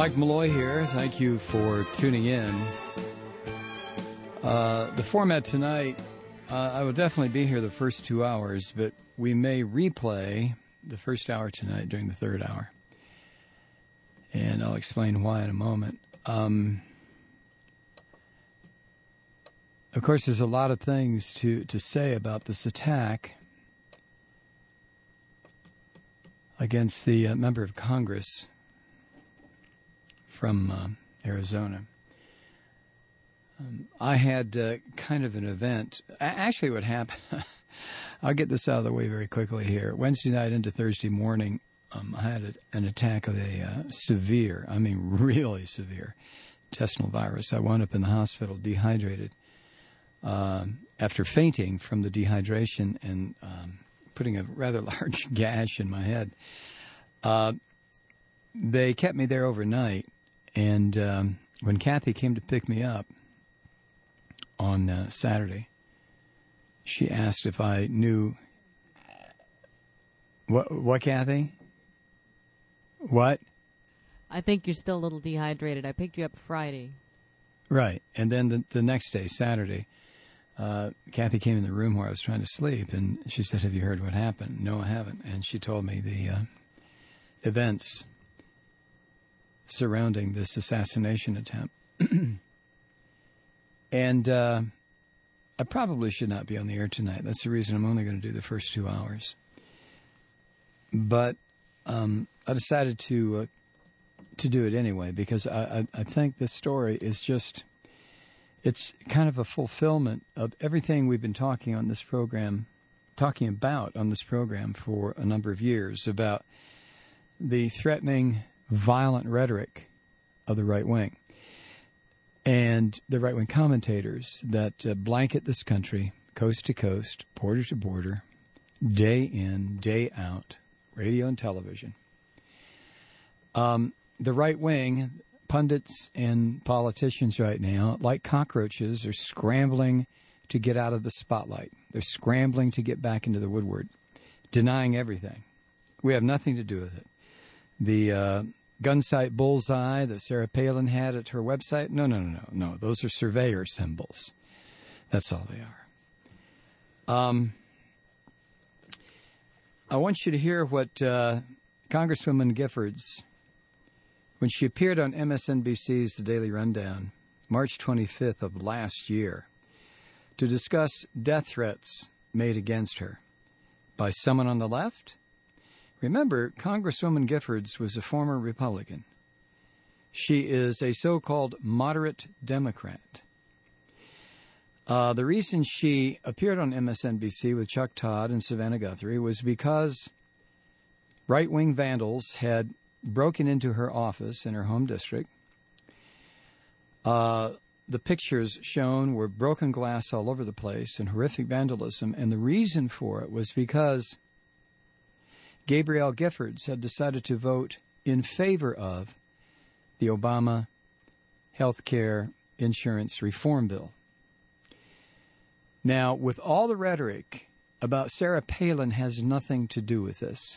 Mike Malloy here. Thank you for tuning in. The format tonight, I will definitely be here the first 2 hours, but we may replay the first hour tonight during the third hour. And I'll explain why in a moment. Of course, there's a lot of things to say about this attack against the member of Congress from Arizona. I had kind of an event. Actually, what happened, I'll get this out of the way very quickly here. Wednesday night into Thursday morning, I had an attack of a severe, I mean really severe, intestinal virus. I wound up in the hospital dehydrated after fainting from the dehydration and putting a rather large gash in my head. They kept me there overnight, and when Kathy came to pick me up on Saturday, she asked if I knew... What, Kathy? What? I think you're still a little dehydrated. I picked you up Friday. Right. And then the next day, Saturday, Kathy came in the room where I was trying to sleep, and she said, "Have you heard what happened?" "No, I haven't." And she told me the events surrounding this assassination attempt. And I probably should not be on the air tonight. That's the reason I'm only going to do the first 2 hours. But I decided to do it anyway because I think this story is just, it's kind of a fulfillment of everything we've been talking about on this program for a number of years about the threatening, violent rhetoric of the right wing and the right-wing commentators that blanket this country, coast to coast, border to border, day in, day out, radio and television. The right wing, pundits and politicians right now, like cockroaches, are scrambling to get out of the spotlight. They're scrambling to get back into the woodwork, denying everything. We have nothing to do with it. The gun sight bullseye that Sarah Palin had at her website, no. Those are surveyor symbols. That's all they are. I want you to hear what Congresswoman Giffords, when she appeared on MSNBC's The Daily Rundown, March 25th of last year, to discuss death threats made against her by someone on the left. Remember, Congresswoman Giffords was a former Republican. She is a so-called moderate Democrat. The reason she appeared on MSNBC with Chuck Todd and Savannah Guthrie was because right-wing vandals had broken into her office in her home district. The pictures shown were broken glass all over the place and horrific vandalism, and the reason for it was because Gabrielle Giffords had decided to vote in favor of the Obama health care insurance reform bill. Now, with all the rhetoric about Sarah Palin has nothing to do with this,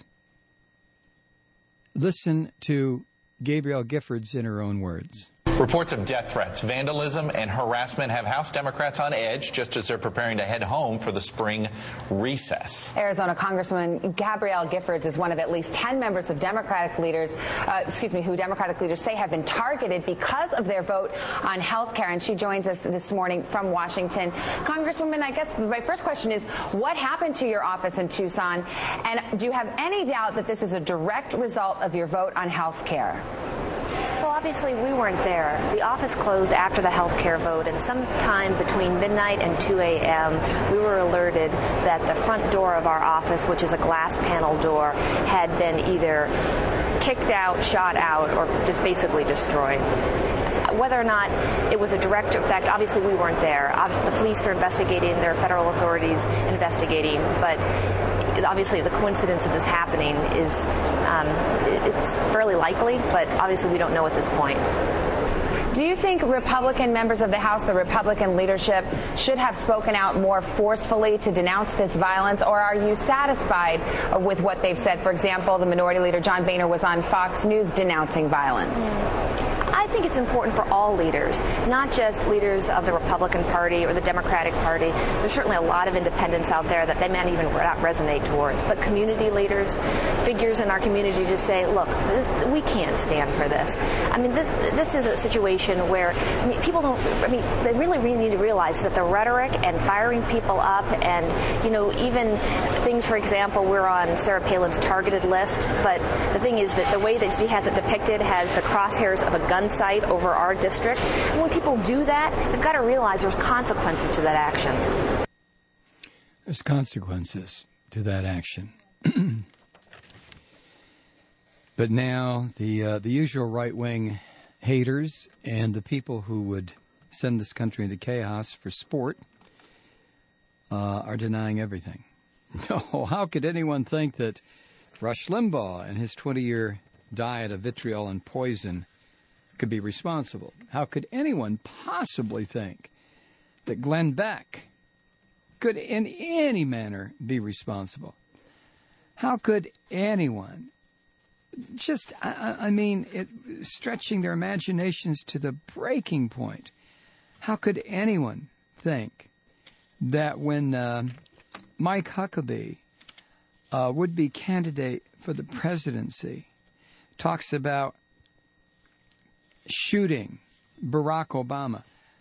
listen to Gabrielle Giffords in her own words. Reports of death threats, vandalism, and harassment have House Democrats on edge just as they're preparing to head home for the spring recess. Arizona Congresswoman Gabrielle Giffords is one of at least 10 members of Democratic leaders, who Democratic leaders say have been targeted because of their vote on health care. And she joins us this morning from Washington. Congresswoman, I guess my first question is, what happened to your office in Tucson? And do you have any doubt that this is a direct result of your vote on health care? Well, obviously, we weren't there. The office closed after the health care vote, and sometime between midnight and 2 a.m., we were alerted that the front door of our office, which is a glass panel door, had been either kicked out, shot out, or just basically destroyed. Whether or not it was a direct effect, obviously we weren't there. The police are investigating, there are federal authorities investigating, but obviously the coincidence of this happening is it's fairly likely, but obviously we don't know at this point. Do you think Republican members of the House, the Republican leadership, should have spoken out more forcefully to denounce this violence, or are you satisfied with what they've said? For example, the Minority Leader John Boehner was on Fox News denouncing violence. I think it's important for all leaders, not just leaders of the Republican Party or the Democratic Party. There's certainly a lot of independents out there that they might even not resonate towards, but community leaders, figures in our community to say, look, we can't stand for this. I mean, this is a situation where people don't, they really need to realize that the rhetoric and firing people up and, even things, for example, we're on Sarah Palin's targeted list, but the thing is that the way that she has it depicted has the crosshairs of a gun sight over our district. And when people do that, they've got to realize there's consequences to that action. There's consequences to that action. But now the usual right-wing haters and the people who would send this country into chaos for sport are denying everything. No, how could anyone think that Rush Limbaugh and his 20-year diet of vitriol and poison could be responsible? How could anyone possibly think that Glenn Beck could in any manner be responsible? How could anyone just, stretching their imaginations to the breaking point, how could anyone think that when Mike Huckabee, would-be candidate for the presidency, talks about shooting Barack Obama.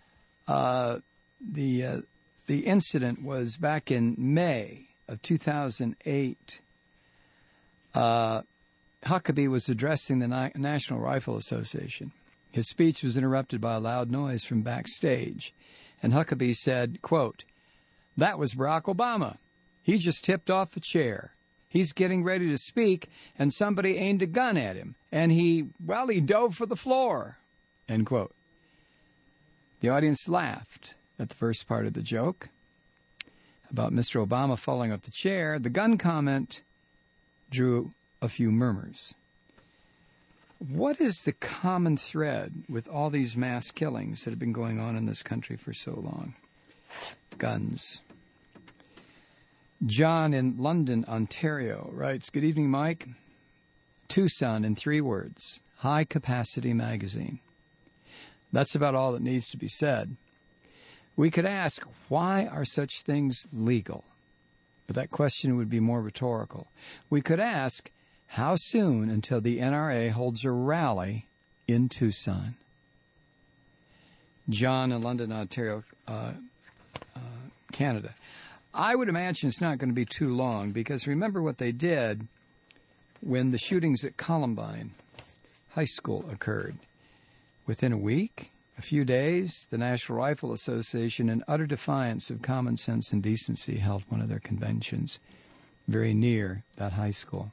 The incident was back in May of 2008. Huckabee was addressing the National Rifle Association. His speech was interrupted by a loud noise from backstage. And Huckabee said, quote, "That was Barack Obama. He just tipped off a chair. He's getting ready to speak, and somebody aimed a gun at him, and he dove for the floor," end quote. The audience laughed at the first part of the joke about Mr. Obama falling off the chair. The gun comment drew a few murmurs. What is the common thread with all these mass killings that have been going on in this country for so long? Guns. John in London, Ontario writes, "Good evening, Mike. Tucson in 3 words. High-capacity magazine." That's about all that needs to be said. We could ask, why are such things legal? But that question would be more rhetorical. We could ask, how soon until the NRA holds a rally in Tucson? John in London, Ontario, Canada. I would imagine it's not going to be too long, because remember what they did when the shootings at Columbine High School occurred. Within a week, a few days, the National Rifle Association, in utter defiance of common sense and decency, held one of their conventions very near that high school.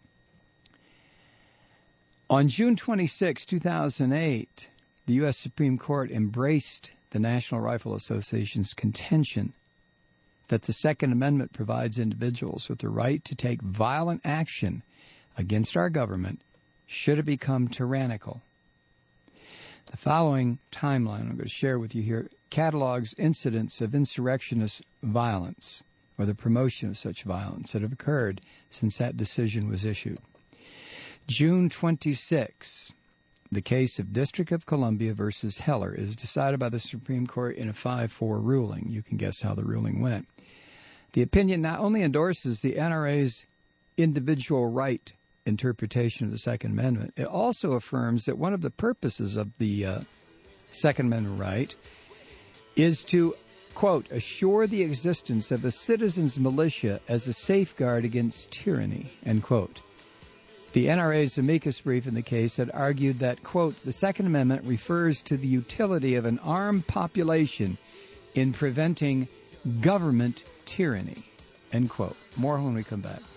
On June 26, 2008, the U.S. Supreme Court embraced the National Rifle Association's contention that the Second Amendment provides individuals with the right to take violent action against our government should it become tyrannical. The following timeline I'm going to share with you here catalogs incidents of insurrectionist violence or the promotion of such violence that have occurred since that decision was issued. June 26, the case of District of Columbia versus Heller is decided by the Supreme Court in a 5-4 ruling. You can guess how the ruling went. The opinion not only endorses the NRA's individual right interpretation of the Second Amendment, it also affirms that one of the purposes of the Second Amendment right is to, quote, assure the existence of a citizen's militia as a safeguard against tyranny, end quote. The NRA's amicus brief in the case had argued that, quote, the Second Amendment refers to the utility of an armed population in preventing government tyranny, end quote. More when we come back.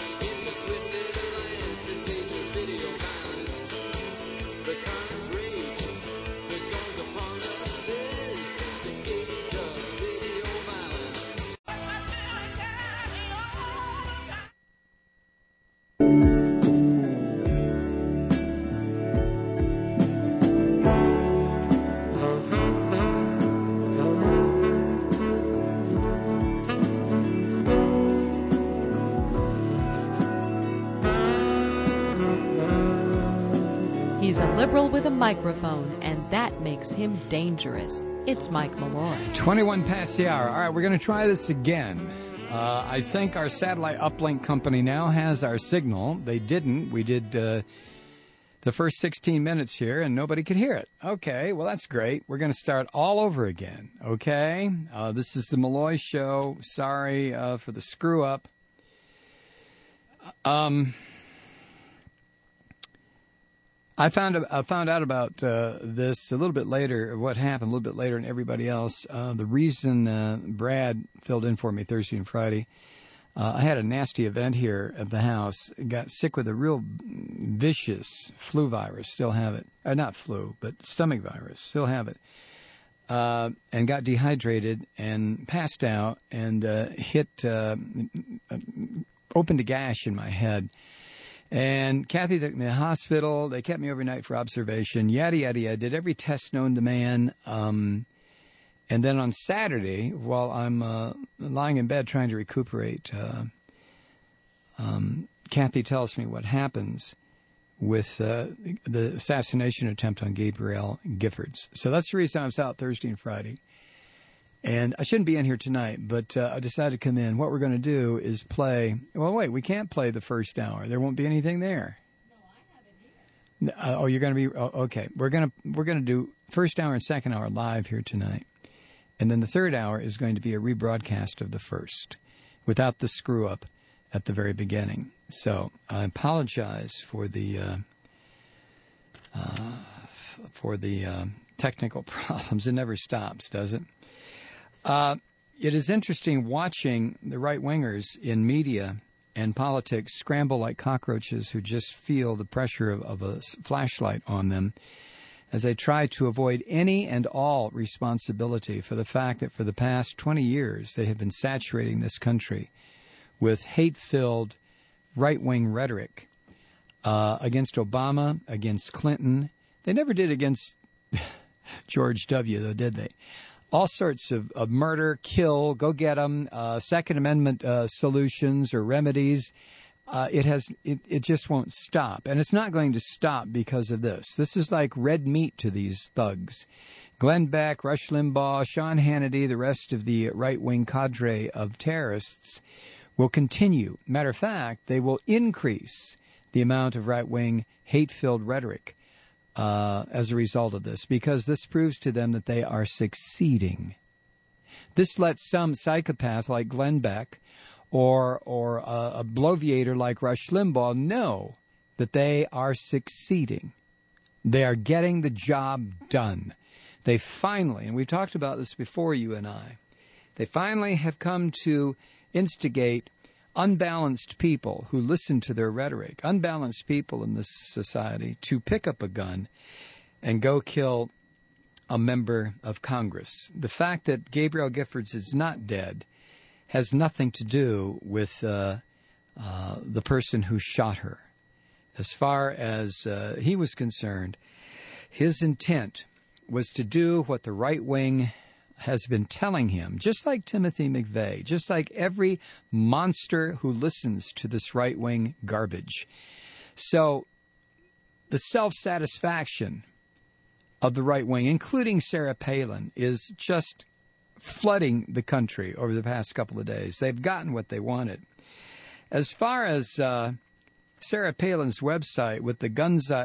The crimes rage liberal with a microphone, and that makes him dangerous. It's Mike Malloy. 21 past the hour. All right, we're going to try this again. I think our satellite uplink company now has our signal. They didn't. We did the first 16 minutes here, and nobody could hear it. Okay, well, that's great. We're going to start all over again, okay? This is the Malloy Show. Sorry for the screw-up. I found out about this a little bit later, what happened a little bit later than everybody else. The reason Brad filled in for me Thursday and Friday, I had a nasty event here at the house. Got sick with a real vicious flu virus, still have it. Not flu, but stomach virus, still have it. And got dehydrated and passed out and opened a gash in my head. And Kathy took me to the hospital. They kept me overnight for observation. Yada, yada, yada. Did every test known to man. And then on Saturday, while I'm lying in bed trying to recuperate, Kathy tells me what happens with the assassination attempt on Gabrielle Giffords. So that's the reason I was out Thursday and Friday. And I shouldn't be in here tonight, but I decided to come in. What we're going to do is play. Well, wait, we can't play the first hour. There won't be anything there. No, I have it here. You're going to be okay. We're going to do first hour and second hour live here tonight, and then the third hour is going to be a rebroadcast of the first, without the screw up at the very beginning. So I apologize for the technical problems. It never stops, does it? It is interesting watching the right-wingers in media and politics scramble like cockroaches who just feel the pressure of a flashlight on them as they try to avoid any and all responsibility for the fact that for the past 20 years they have been saturating this country with hate-filled right-wing rhetoric against Obama, against Clinton. They never did against George W., though, did they? All sorts of murder, kill, go get them, Second Amendment solutions or remedies. It just won't stop. And it's not going to stop because of this. This is like red meat to these thugs. Glenn Beck, Rush Limbaugh, Sean Hannity, the rest of the right-wing cadre of terrorists will continue. Matter of fact, they will increase the amount of right-wing hate-filled rhetoric as a result of this, because this proves to them that they are succeeding. This lets some psychopath like Glenn Beck or a bloviator like Rush Limbaugh know that they are succeeding. They are getting the job done. They finally, and we talked about this before, you and I, they finally have come to instigate unbalanced people who listen to their rhetoric, unbalanced people in this society, to pick up a gun and go kill a member of Congress. The fact that Gabrielle Giffords is not dead has nothing to do with the person who shot her. As far as he was concerned, his intent was to do what the right wing has been telling him, just like Timothy McVeigh, just like every monster who listens to this right-wing garbage. So the self-satisfaction of the right wing, including Sarah Palin, is just flooding the country over the past couple of days. They've gotten what they wanted. As far as Sarah Palin's website with the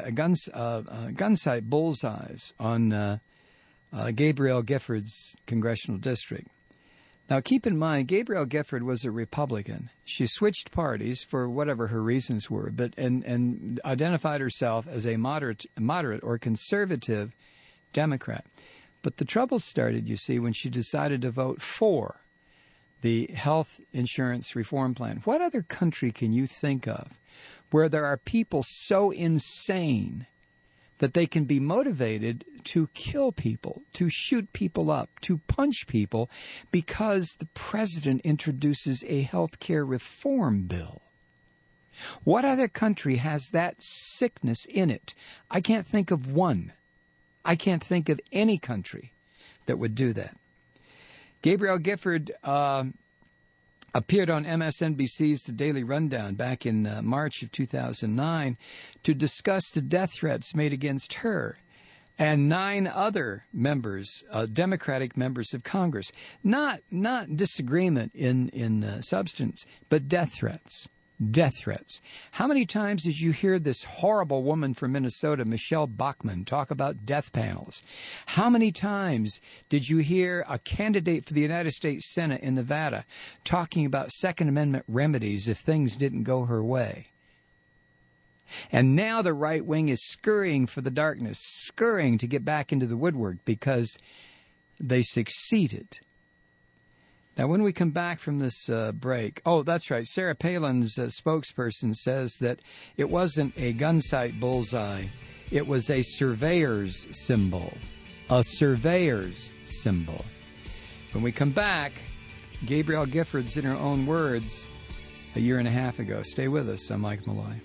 gunsight bullseyes on Gabrielle Giffords' congressional district. Now, keep in mind, Gabrielle Gifford was a Republican. She switched parties for whatever her reasons were, but and identified herself as a moderate or conservative Democrat. But the trouble started, you see, when she decided to vote for the health insurance reform plan. What other country can you think of where there are people so insane that they can be motivated to kill people, to shoot people up, to punch people because the president introduces a health care reform bill? What other country has that sickness in it? I can't think of one. I can't think of any country that would do that. Gabrielle Gifford appeared on MSNBC's The Daily Rundown back in March of 2009 to discuss the death threats made against her and 9 other members, Democratic members of Congress. Not disagreement in substance, but death threats. Death threats. How many times did you hear this horrible woman from Minnesota, Michelle Bachmann, talk about death panels? How many times did you hear a candidate for the United States Senate in Nevada talking about Second Amendment remedies if things didn't go her way? And now the right wing is scurrying for the darkness, scurrying to get back into the woodwork because they succeeded. Now, when we come back from this break, oh, that's right, Sarah Palin's spokesperson says that it wasn't a gun sight bullseye, it was a surveyor's symbol. A surveyor's symbol. When we come back, Gabrielle Giffords, in her own words, a year and a half ago. Stay with us. I'm Mike Malloy.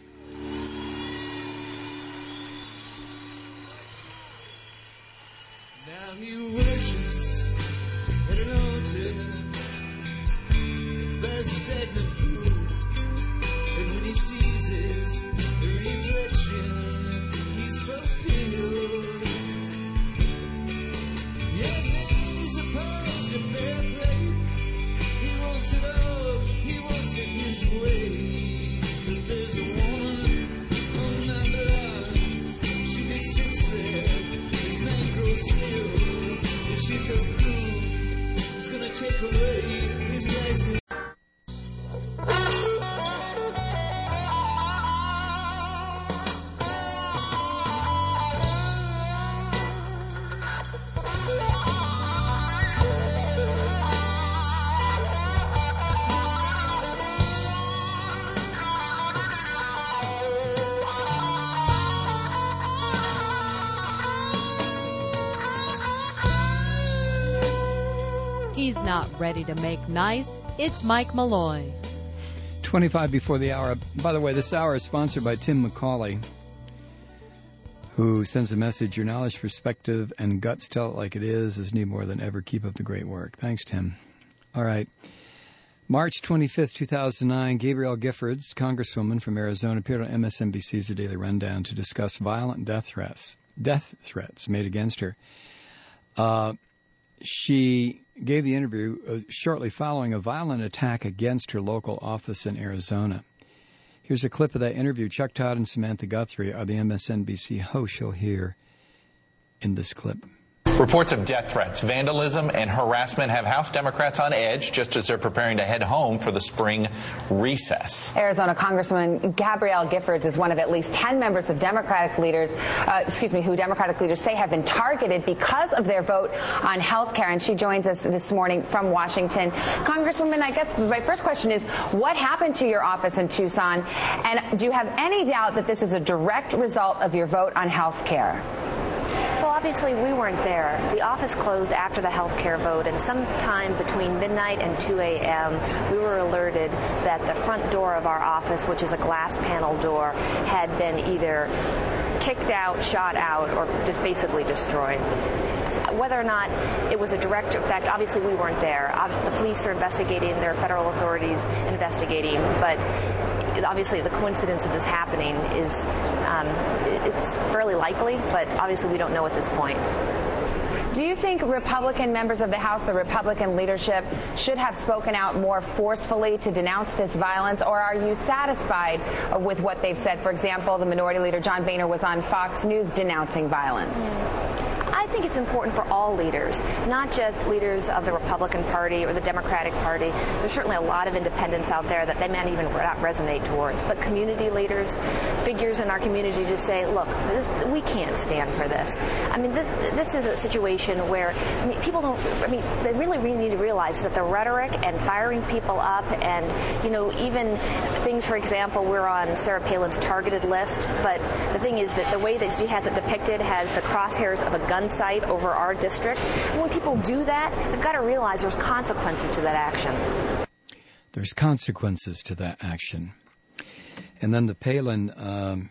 Now he worships at an altar, by stagnant pool, and when he sees his reflection, he's fulfilled. Yeah, he's opposed to fair play. He wants it all, he wants it his way. But there's a woman on my blood. She just sits there, his man grows still, and she says, blue is gonna take away his license. He's not ready to make nice. It's Mike Malloy. 25 before the hour. By the way, this hour is sponsored by Tim McCauley, who sends a message, your knowledge, perspective, and guts tell it like it is need more than ever. Keep up the great work. Thanks, Tim. All right. March 25th, 2009, Gabrielle Giffords, Congresswoman from Arizona, appeared on MSNBC's The Daily Rundown to discuss violent death threats made against her. She gave the interview shortly following a violent attack against her local office in Arizona. Here's a clip of that interview. Chuck Todd and Samantha Guthrie are the MSNBC hosts you'll hear in this clip. Reports of death threats, vandalism, and harassment have House Democrats on edge just as they're preparing to head home for the spring recess. Arizona Congresswoman Gabrielle Giffords is one of at least 10 members of Democratic leaders, who Democratic leaders say have been targeted because of their vote on health care. And she joins us this morning from Washington. Congresswoman, I guess my first question is, what happened to your office in Tucson? And do you have any doubt that this is a direct result of your vote on health care? Well, obviously, we weren't there. The office closed after the health care vote, and sometime between midnight and 2 a.m., we were alerted that the front door of our office, which is a glass panel door, had been either kicked out, shot out, or just basically destroyed. Whether or not it was a direct effect, obviously we weren't there. The police are investigating, there are federal authorities investigating, but obviously the coincidence of this happening is it's fairly likely, but obviously we don't know at this point. Do you think Republican members of the House, the Republican leadership, should have spoken out more forcefully to denounce this violence, or are you satisfied with what they've said? For example, the Minority Leader John Boehner was on Fox News denouncing violence. I think it's important for all leaders, not just leaders of the Republican Party or the Democratic Party. There's certainly a lot of independents out there that they might even not resonate towards, but community leaders, figures in our community to say, look, we can't stand for this. I mean, this is a situation where people they really need to realize that the rhetoric and firing people up and, even things, for example, we're on Sarah Palin's targeted list, but the thing is that the way that she has it depicted has the crosshairs of a gun sight over our district. And when people do that, they've got to realize there's consequences to that action. There's consequences to that action. And then the Palin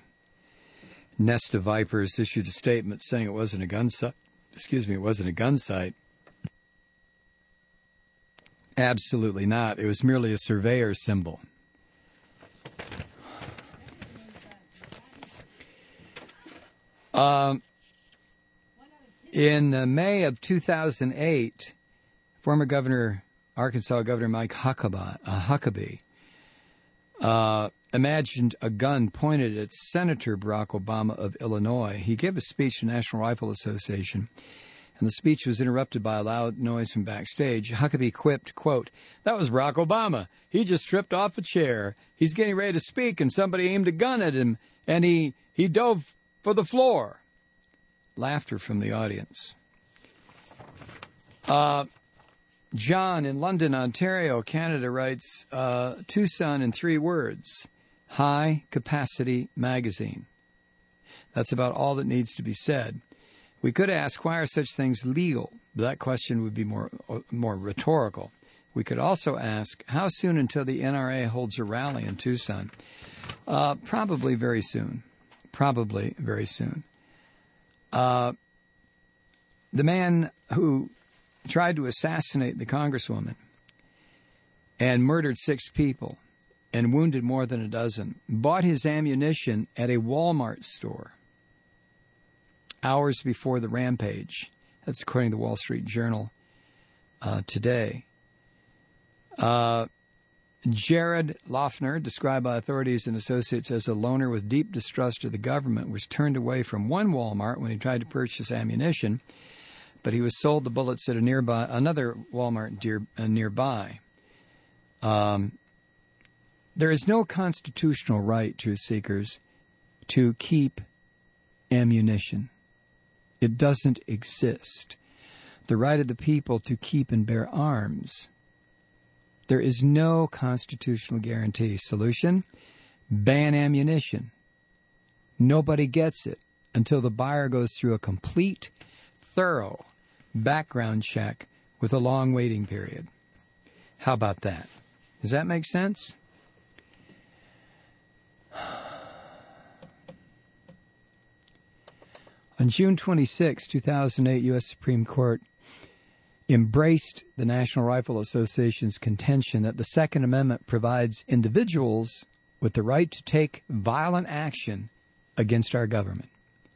nest of vipers issued a statement saying it wasn't a gun sight. It wasn't a gun sight. Absolutely not. It was merely a surveyor symbol. In May of 2008, former Arkansas Governor Mike Huckabee imagined a gun pointed at Senator Barack Obama of Illinois. He gave a speech to the National Rifle Association, and the speech was interrupted by a loud noise from backstage. Huckabee quipped, quote, "That was Barack Obama. He just tripped off a chair. He's getting ready to speak, and somebody aimed a gun at him, and he dove for the floor." Laughter from the audience. John in London, Ontario, Canada writes, Tucson in 3 words, high capacity magazine. That's about all that needs to be said. We could ask, why are such things legal? That question would be more rhetorical. We could also ask, how soon until the NRA holds a rally in Tucson? Probably very soon. Probably very soon. The man who tried to assassinate the Congresswoman and murdered 6 people and wounded more than a dozen bought his ammunition at a Walmart store hours before the rampage. That's according to the Wall Street Journal today. Jared Loeffner, described by authorities and associates as a loner with deep distrust of the government, was turned away from one Walmart when he tried to purchase ammunition, but he was sold the bullets at another Walmart nearby. There is no constitutional right, truth seekers, to keep ammunition. It doesn't exist. The right of the people to keep and bear arms. There is no constitutional guarantee. Solution? Ban ammunition. Nobody gets it until the buyer goes through a complete, thorough background check with a long waiting period. How about that? Does that make sense? On June 26, 2008, U.S. Supreme Court embraced the National Rifle Association's contention that the Second Amendment provides individuals with the right to take violent action against our government.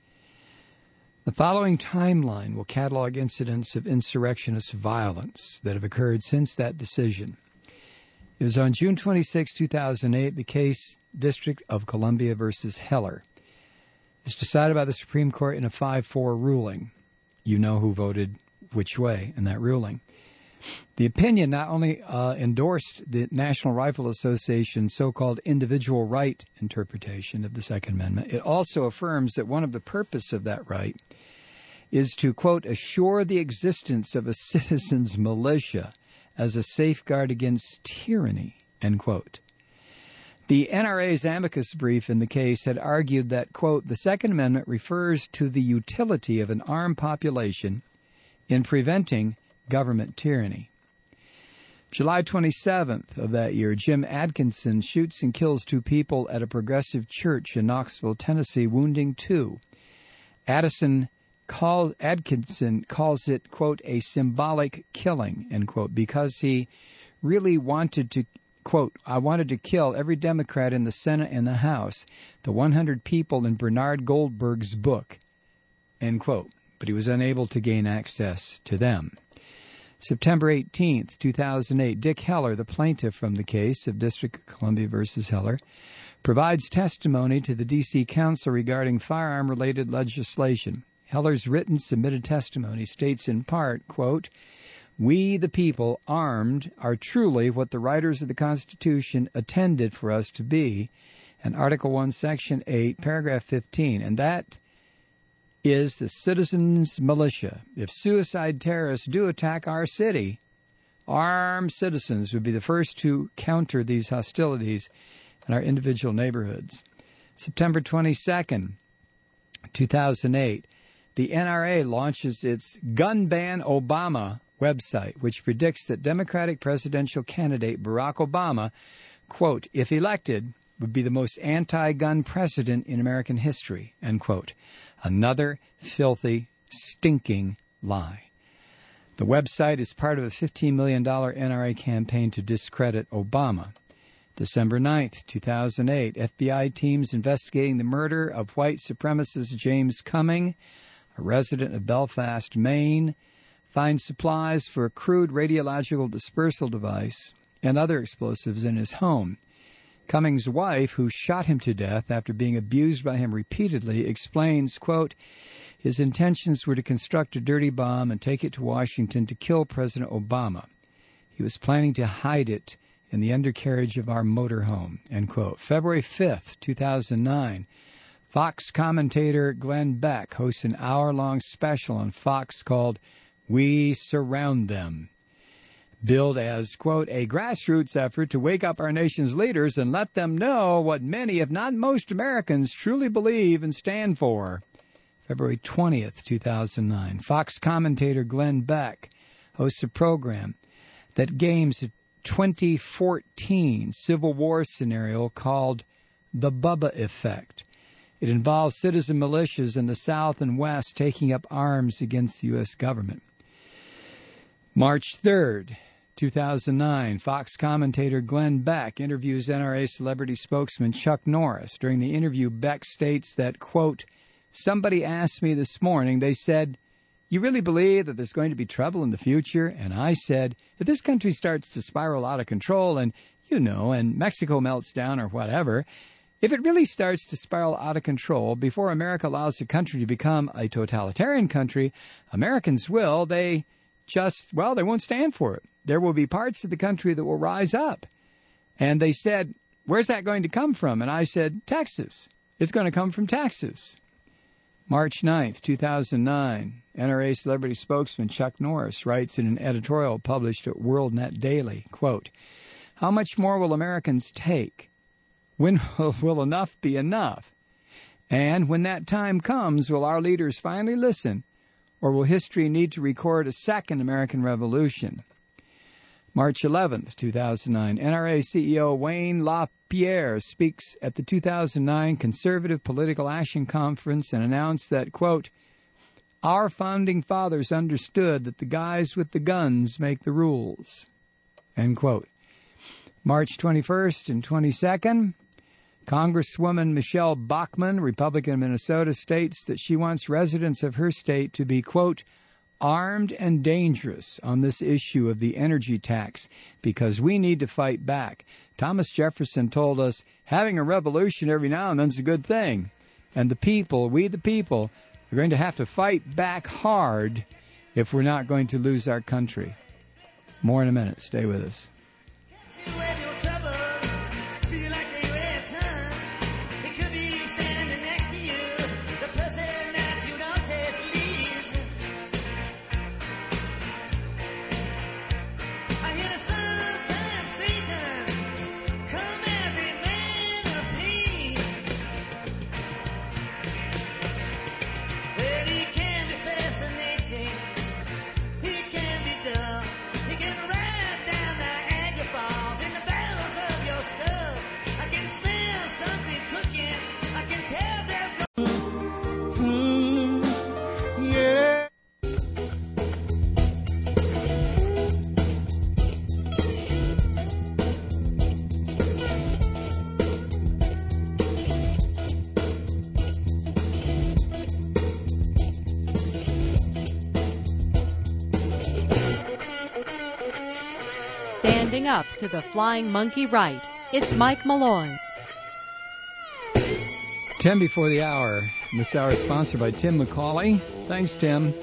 The following timeline will catalog incidents of insurrectionist violence that have occurred since that decision. It was on June 26, 2008, the case District of Columbia versus Heller. It's decided by the Supreme Court in a 5-4 ruling. You know who voted which way in that ruling. The opinion not only endorsed the National Rifle Association's so-called individual right interpretation of the Second Amendment, it also affirms that one of the purposes of that right is to, quote, assure the existence of a citizen's militia as a safeguard against tyranny, end quote. The NRA's amicus brief in the case had argued that, quote, the Second Amendment refers to the utility of an armed population in preventing government tyranny. July 27th of that year, Jim Atkinson shoots and kills 2 people at a progressive church in Knoxville, Tennessee, wounding 2. Atkinson calls it, quote, a symbolic killing, end quote, because he really wanted to, quote, I wanted to kill every Democrat in the Senate and the House, the 100 people in Bernard Goldberg's book, end quote. But he was unable to gain access to them. September 18th, 2008, Dick Heller, the plaintiff from the case of District of Columbia versus Heller, provides testimony to the D.C. Council regarding firearm-related legislation. Heller's written submitted testimony states in part, quote, we, the people, armed, are truly what the writers of the Constitution intended for us to be, and Article 1, Section 8, Paragraph 15, and that is the citizens' militia. If suicide terrorists do attack our city, armed citizens would be the first to counter these hostilities in our individual neighborhoods. September 22nd, 2008, the NRA launches its Gun Ban Obama website, which predicts that Democratic presidential candidate Barack Obama, quote, if elected, would be the most anti-gun president in American history, end quote. Another filthy, stinking lie. The website is part of a $15 million NRA campaign to discredit Obama. December 9th, 2008, FBI teams investigating the murder of white supremacist James Cumming, a resident of Belfast, Maine, find supplies for a crude radiological dispersal device and other explosives in his home. Cummings' wife, who shot him to death after being abused by him repeatedly, explains, quote, his intentions were to construct a dirty bomb and take it to Washington to kill President Obama. He was planning to hide it in the undercarriage of our motorhome, end quote. February 5th, 2009, Fox commentator Glenn Beck hosts an hour-long special on Fox called We Surround Them, billed as, quote, a grassroots effort to wake up our nation's leaders and let them know what many, if not most Americans, truly believe and stand for. February 20th, 2009, Fox commentator Glenn Beck hosts a program that games a 2014 Civil War scenario called The Bubba Effect. It involves citizen militias in the South and West taking up arms against the U.S. government. March 3rd, 2009, Fox commentator Glenn Beck interviews NRA celebrity spokesman Chuck Norris. During the interview, Beck states that, quote, somebody asked me this morning, they said, you really believe that there's going to be trouble in the future? And I said, if this country starts to spiral out of control and, and Mexico melts down or whatever, if it really starts to spiral out of control before America allows the country to become a totalitarian country, Americans will, they won't stand for it. There will be parts of the country that will rise up. And they said, where's that going to come from? And I said, Texas. It's going to come from Texas. March 9th, 2009, NRA celebrity spokesman Chuck Norris writes in an editorial published at WorldNet Daily, quote, how much more will Americans take? When will enough be enough? And when that time comes, will our leaders finally listen, or will history need to record a second American Revolution? March 11th, 2009, NRA CEO Wayne LaPierre speaks at the 2009 Conservative Political Action Conference and announced that, quote, our founding fathers understood that the guys with the guns make the rules, end quote. March 21st and 22nd, Congresswoman Michelle Bachmann, Republican of Minnesota, states that she wants residents of her state to be, quote, armed and dangerous on this issue of the energy tax because we need to fight back. Thomas Jefferson told us having a revolution every now and then is a good thing. And the people, we the people, are going to have to fight back hard if we're not going to lose our country. More in a minute. Stay with us. Standing up to the flying monkey right, it's Mike Malloy. 10 before the hour. This hour is sponsored by Tim McCauley. Thanks, Tim.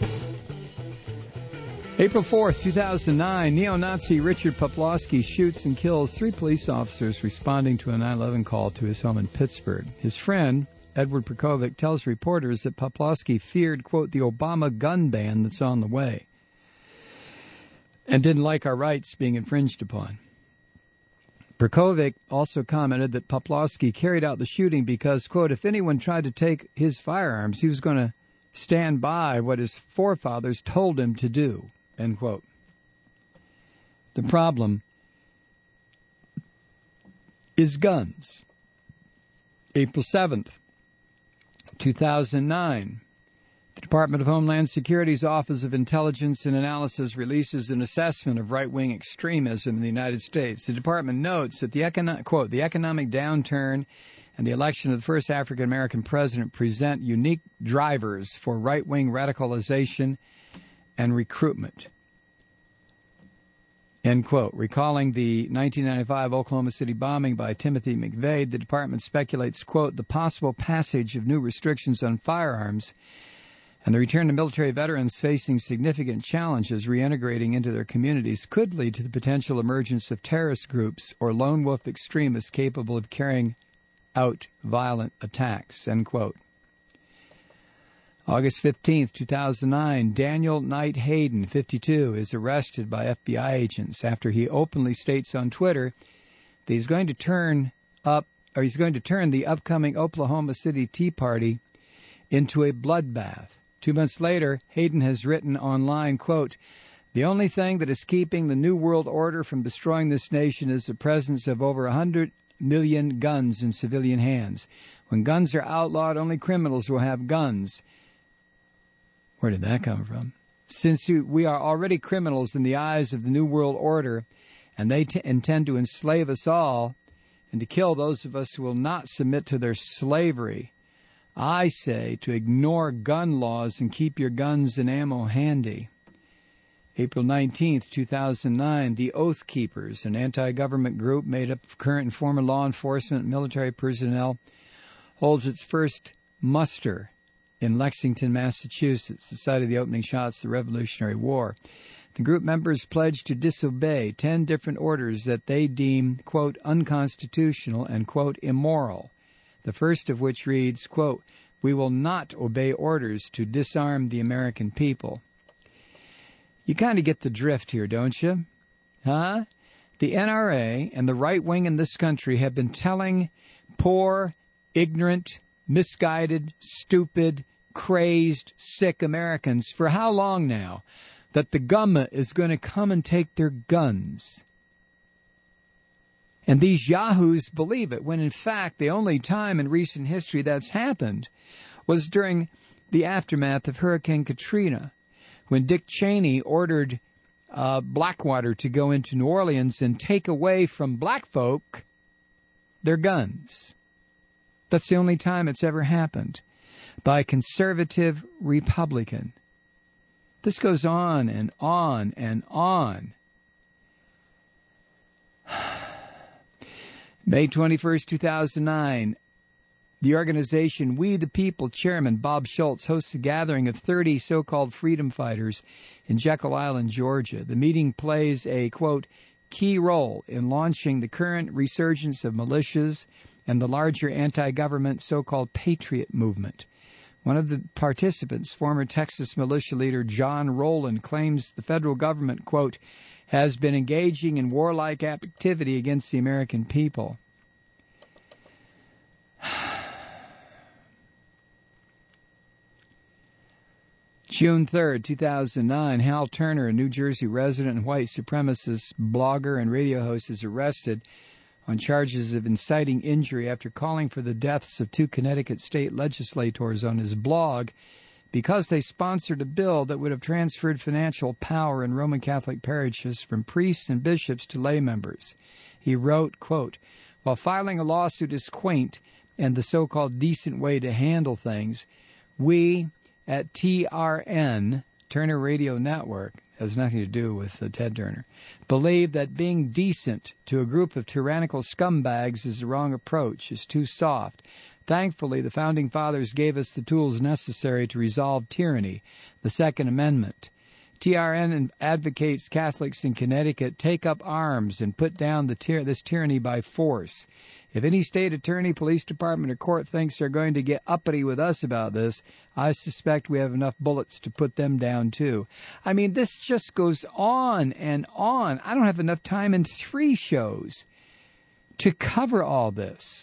April 4th, 2009, neo-Nazi Richard Poplawski shoots and kills 3 police officers responding to a 9/11 call to his home in Pittsburgh. His friend, Edward Perkovic, tells reporters that Poplawski feared, quote, the Obama gun ban that's on the way, and didn't like our rights being infringed upon. Perkovic also commented that Poplawski carried out the shooting because, quote, if anyone tried to take his firearms, he was going to stand by what his forefathers told him to do, end quote. The problem is guns. April 7th, 2009, The Department of Homeland Security's Office of Intelligence and Analysis releases an assessment of right-wing extremism in the United States. The department notes that the economic downturn and the election of the first African-American president present unique drivers for right-wing radicalization and recruitment. End quote. Recalling the 1995 Oklahoma City bombing by Timothy McVeigh, the department speculates, quote, the possible passage of new restrictions on firearms and the return to military veterans facing significant challenges reintegrating into their communities could lead to the potential emergence of terrorist groups or lone wolf extremists capable of carrying out violent attacks, end quote. August 15th, 2009, Daniel Knight Hayden, 52, is arrested by FBI agents after he openly states on Twitter that he's going to turn the upcoming Oklahoma City Tea Party into a bloodbath. 2 months later, Hayden has written online, quote, the only thing that is keeping the New World Order from destroying this nation is the presence of over 100 million guns in civilian hands. When guns are outlawed, only criminals will have guns. Where did that come from? Since we are already criminals in the eyes of the New World Order, and they intend to enslave us all and to kill those of us who will not submit to their slavery, I say to ignore gun laws and keep your guns and ammo handy. April 19th, 2009, the Oath Keepers, an anti-government group made up of current and former law enforcement and military personnel, holds its first muster in Lexington, Massachusetts, the site of the opening shots of the Revolutionary War. The group members pledged to disobey 10 different orders that they deem, quote, unconstitutional and, quote, immoral. The first of which reads, quote, we will not obey orders to disarm the American people. You kind of get the drift here, don't you? Huh? The NRA and the right wing in this country have been telling poor, ignorant, misguided, stupid, crazed, sick Americans for how long now that the government is going to come and take their guns. And these yahoos believe it, when in fact the only time in recent history that's happened was during the aftermath of Hurricane Katrina, when Dick Cheney ordered Blackwater to go into New Orleans and take away from black folk their guns. That's the only time it's ever happened by a conservative Republican. This goes on and on and on. May 21st, 2009, the organization We the People chairman Bob Schultz hosts a gathering of 30 so-called freedom fighters in Jekyll Island, Georgia. The meeting plays a, quote, key role in launching the current resurgence of militias and the larger anti-government so-called patriot movement. One of the participants, former Texas militia leader John Rowland, claims the federal government, quote, has been engaging in warlike activity against the American people. June 3rd, 2009, Hal Turner, a New Jersey resident and white supremacist blogger and radio host, is arrested on charges of inciting injury after calling for the deaths of 2 Connecticut state legislators on his blog because they sponsored a bill that would have transferred financial power in Roman Catholic parishes from priests and bishops to lay members. He wrote, quote, while filing a lawsuit is quaint and the so-called decent way to handle things, we at TRN, Turner Radio Network, has nothing to do with Ted Turner, believe that being decent to a group of tyrannical scumbags is the wrong approach, is too soft. Thankfully, the Founding Fathers gave us the tools necessary to resolve tyranny, the Second Amendment. TRN advocates Catholics in Connecticut take up arms and put down this tyranny by force. If any state attorney, police department, or court thinks they're going to get uppity with us about this, I suspect we have enough bullets to put them down, too. I mean, this just goes on and on. I don't have enough time in 3 shows to cover all this.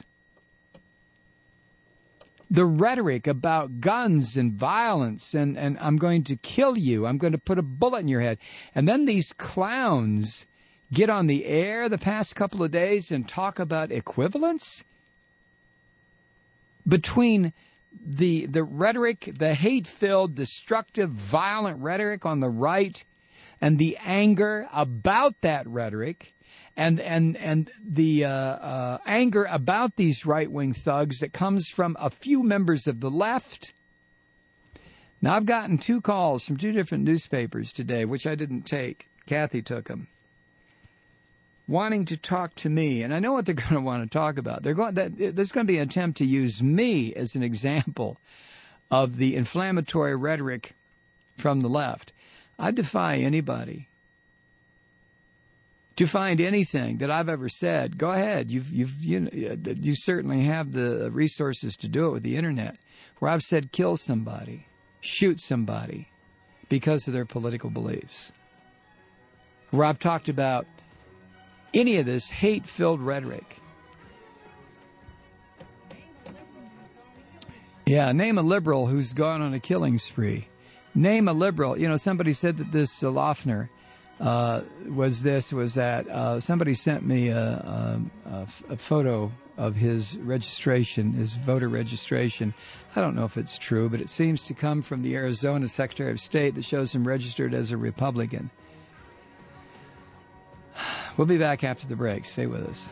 The rhetoric about guns and violence and I'm going to kill you, I'm going to put a bullet in your head. And then these clowns get on the air the past couple of days and talk about equivalence between the rhetoric, the hate-filled, destructive, violent rhetoric on the right, and the anger about that rhetoric, and the anger about these right-wing thugs that comes from a few members of the left. Now, I've gotten 2 calls from 2 different newspapers today, which I didn't take. Kathy took them, wanting to talk to me, and I know what they're going to want to talk about. There's going to be an attempt to use me as an example of the inflammatory rhetoric from the left. I defy anybody to find anything that I've ever said. Go ahead. You certainly have the resources to do it with the internet, where I've said kill somebody, shoot somebody because of their political beliefs, where I've talked about any of this hate-filled rhetoric. Yeah, name a liberal who's gone on a killing spree. Name a liberal. You know, somebody said that this Loeffner was that. Somebody sent me a photo of his registration, his voter registration. I don't know if it's true, but it seems to come from the Arizona Secretary of State that shows him registered as a Republican. We'll be back after the break. Stay with us.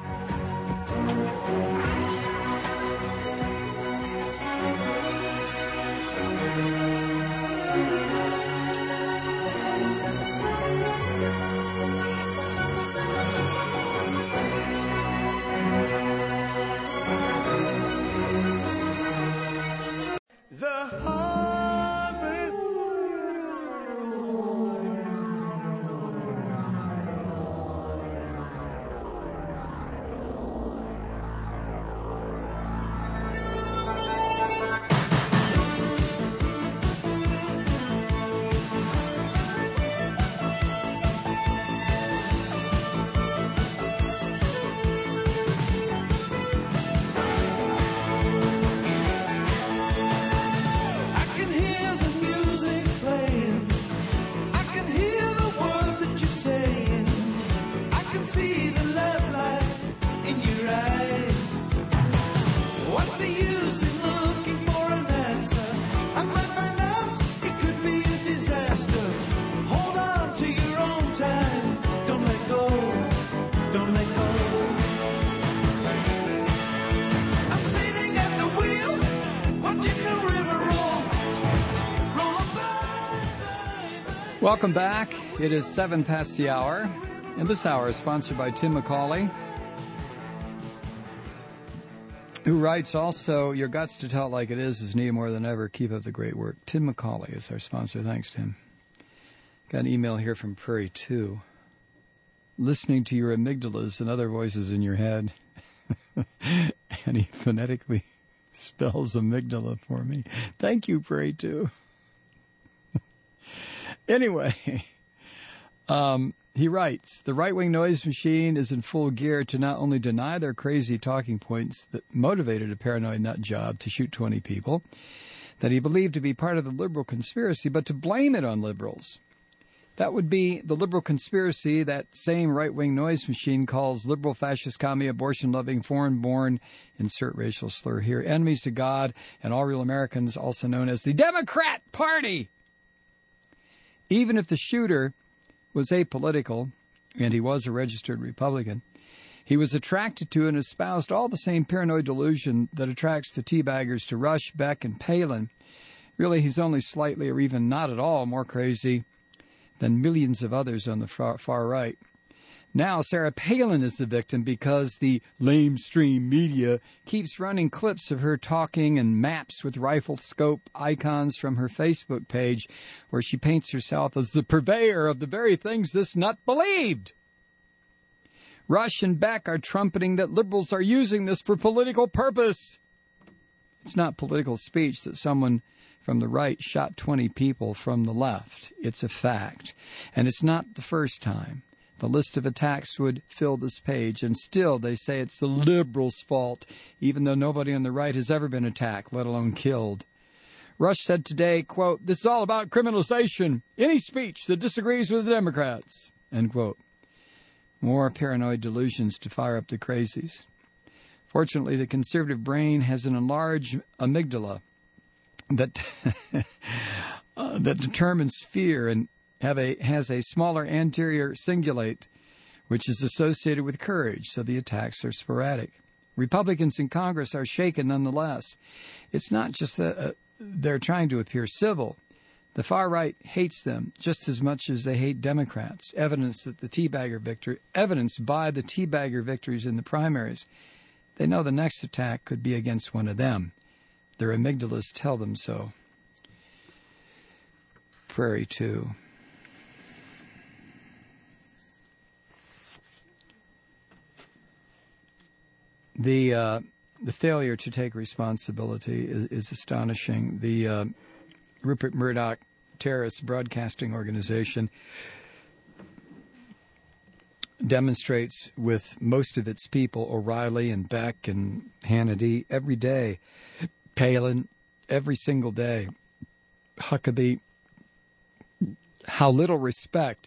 Welcome back. It is 7 past the hour, and this hour is sponsored by Tim McCauley, who writes also, "Your guts to tell it like it is needed more than ever. Keep up the great work." Tim McCauley is our sponsor. Thanks, Tim. Got an email here from Prairie 2. Listening to your amygdalas and other voices in your head. And he phonetically spells amygdala for me. Thank you, Prairie 2. Anyway, he writes, the right-wing noise machine is in full gear to not only deny their crazy talking points that motivated a paranoid nut job to shoot 20 people that he believed to be part of the liberal conspiracy, but to blame it on liberals. That would be the liberal conspiracy that same right-wing noise machine calls liberal, fascist, commie, abortion-loving, foreign-born, insert racial slur here, enemies to God and all real Americans, also known as the Democrat Party. Even if the shooter was apolitical, and he was a registered Republican, he was attracted to and espoused all the same paranoid delusion that attracts the teabaggers to Rush, Beck, and Palin. Really, he's only slightly or even not at all more crazy than millions of others on the far right. Now, Sarah Palin is the victim because the lamestream media keeps running clips of her talking and maps with rifle scope icons from her Facebook page where she paints herself as the purveyor of the very things this nut believed. Rush and Beck are trumpeting that liberals are using this for political purpose. It's not political speech that someone from the right shot 20 people from the left. It's a fact. And it's not the first time. The list of attacks would fill this page, and still they say it's the liberals' fault, even though nobody on the right has ever been attacked, let alone killed. Rush said today, quote, "This is all about criminalization. Any speech that disagrees with the Democrats," end quote. More paranoid delusions to fire up the crazies. Fortunately, the conservative brain has an enlarged amygdala that that determines fear and has a smaller anterior cingulate, which is associated with courage, so the attacks are sporadic. Republicans in Congress are shaken nonetheless. It's not just that they're trying to appear civil. The far right hates them just as much as they hate Democrats, evidenced by the teabagger victories in the primaries. They know the next attack could be against one of them. Their amygdalas tell them so. Prairie 2. The failure to take responsibility is astonishing. The Rupert Murdoch terrorist broadcasting organization demonstrates with most of its people, O'Reilly and Beck and Hannity, every day, Palin, every single day, Huckabee, how little respect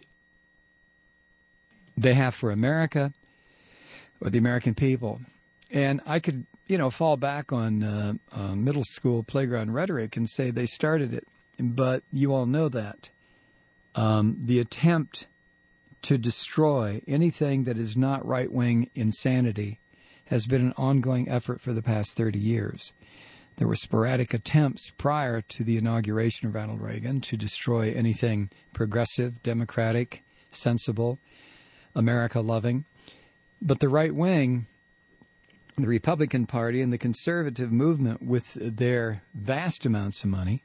they have for America or the American people. And I could, fall back on middle school playground rhetoric and say they started it. But you all know that. The attempt to destroy anything that is not right-wing insanity has been an ongoing effort for the past 30 years. There were sporadic attempts prior to the inauguration of Ronald Reagan to destroy anything progressive, democratic, sensible, America-loving. But the right wing, the Republican Party, and the conservative movement, with their vast amounts of money,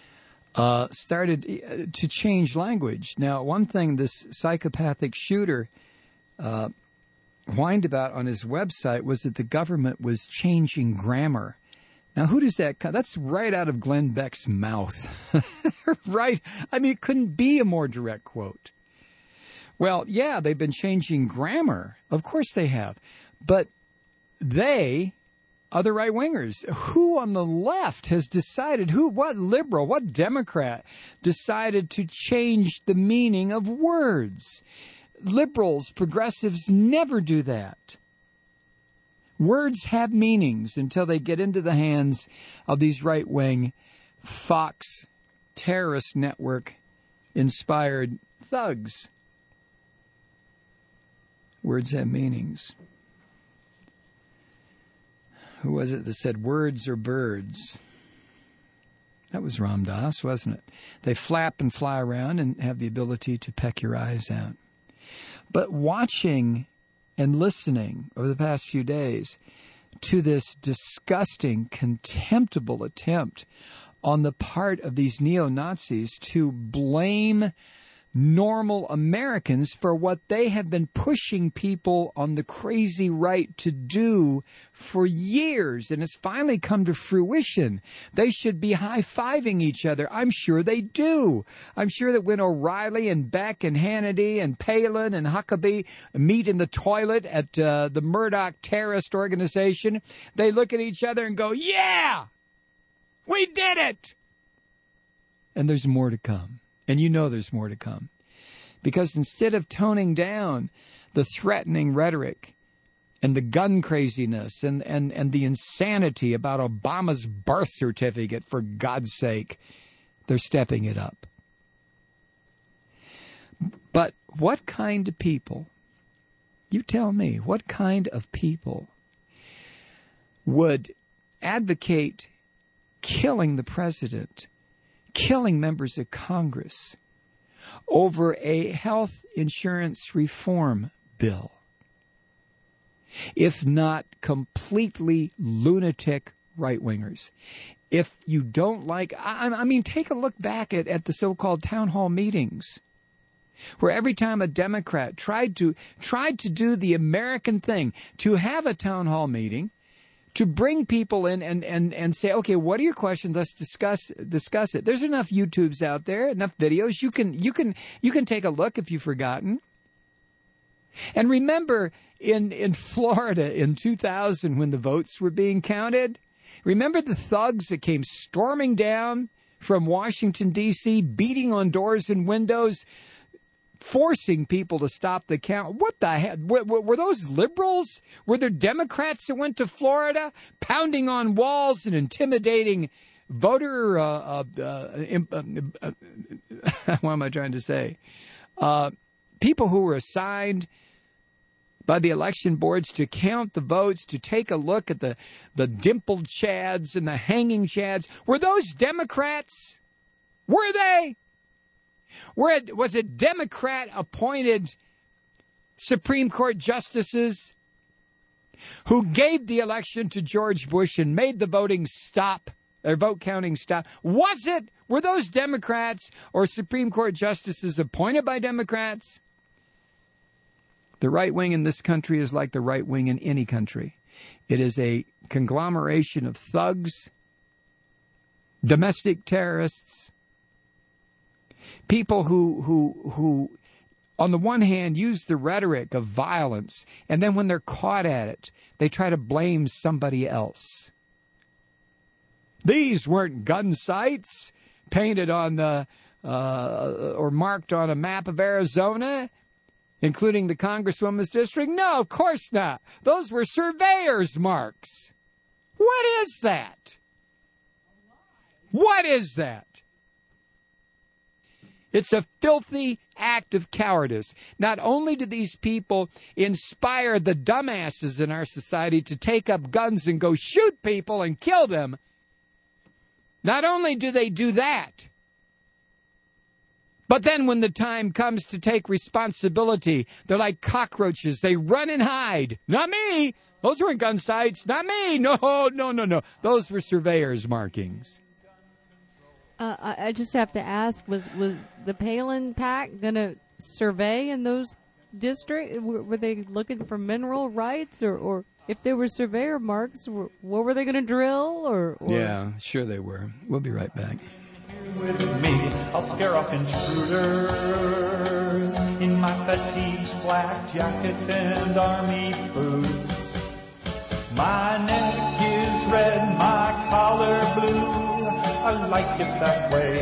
started to change language. Now, one thing this psychopathic shooter whined about on his website was that the government was changing grammar. Now, who does that come? That's right out of Glenn Beck's mouth. Right? I mean, it couldn't be a more direct quote. Well, yeah, they've been changing grammar. Of course they have. But they are the right-wingers. Who on the left has decided, what liberal, what Democrat decided to change the meaning of words? Liberals, progressives never do that. Words have meanings until they get into the hands of these right-wing Fox terrorist network-inspired thugs. Words have meanings. Who was it that said words are birds? That was Ram Dass, wasn't it? They flap and fly around and have the ability to peck your eyes out. But watching and listening over the past few days to this disgusting, contemptible attempt on the part of these neo-Nazis to blame normal Americans for what they have been pushing people on the crazy right to do for years. And it's finally come to fruition. They should be high-fiving each other. I'm sure they do. I'm sure that when O'Reilly and Beck and Hannity and Palin and Huckabee meet in the toilet at the Murdoch terrorist organization, they look at each other and go, yeah, we did it. And there's more to come. And you know there's more to come. Because instead of toning down the threatening rhetoric and the gun craziness and the insanity about Obama's birth certificate, for God's sake, they're stepping it up. But what kind of people, you tell me, what kind of people would advocate killing the president, killing members of Congress over a health insurance reform bill, if not completely lunatic right-wingers? If you don't like, I mean, take a look back at the so-called town hall meetings, where every time a Democrat tried to do the American thing, to have a town hall meeting, to bring people in and say, okay, what are your questions? Let's discuss it. There's enough YouTubes out there, enough videos. You can take a look if you've forgotten. And remember in Florida in 2000 when the votes were being counted, remember the thugs that came storming down from Washington, D.C., beating on doors and windows, forcing people to stop the count. What the heck? Were those liberals? Were there Democrats that went to Florida pounding on walls and intimidating voter, what am I trying to say? People who were assigned by the election boards to count the votes, to take a look at the dimpled chads and the hanging chads. Were those Democrats? Were they? Was it Democrat-appointed Supreme Court justices who gave the election to George Bush and made the voting stop, or vote counting stop? Was it? Were those Democrats or Supreme Court justices appointed by Democrats? The right wing in this country is like the right wing in any country. It is a conglomeration of thugs, domestic terrorists, people who on the one hand use the rhetoric of violence, and then when they're caught at it, they try to blame somebody else. These weren't gun sites painted on the or marked on a map of Arizona, including the Congresswoman's district? No, of course not. Those were surveyor's marks. What is that? What is that? It's a filthy act of cowardice. Not only do these people inspire the dumbasses in our society to take up guns and go shoot people and kill them, not only do they do that, but then when the time comes to take responsibility, they're like cockroaches. They run and hide. Not me. Those weren't gun sites. Not me. No. Those were surveyor's markings. I just have to ask, was the Palin PAC going to survey in those districts? Were they looking for mineral rights? Or if there were surveyor marks, what were they going to drill? Or Yeah, sure they were. We'll be right back. With me, I'll scare off intruders in my fatigues, black jacket and army boots. My neck is red, my collar blue. I like it that way.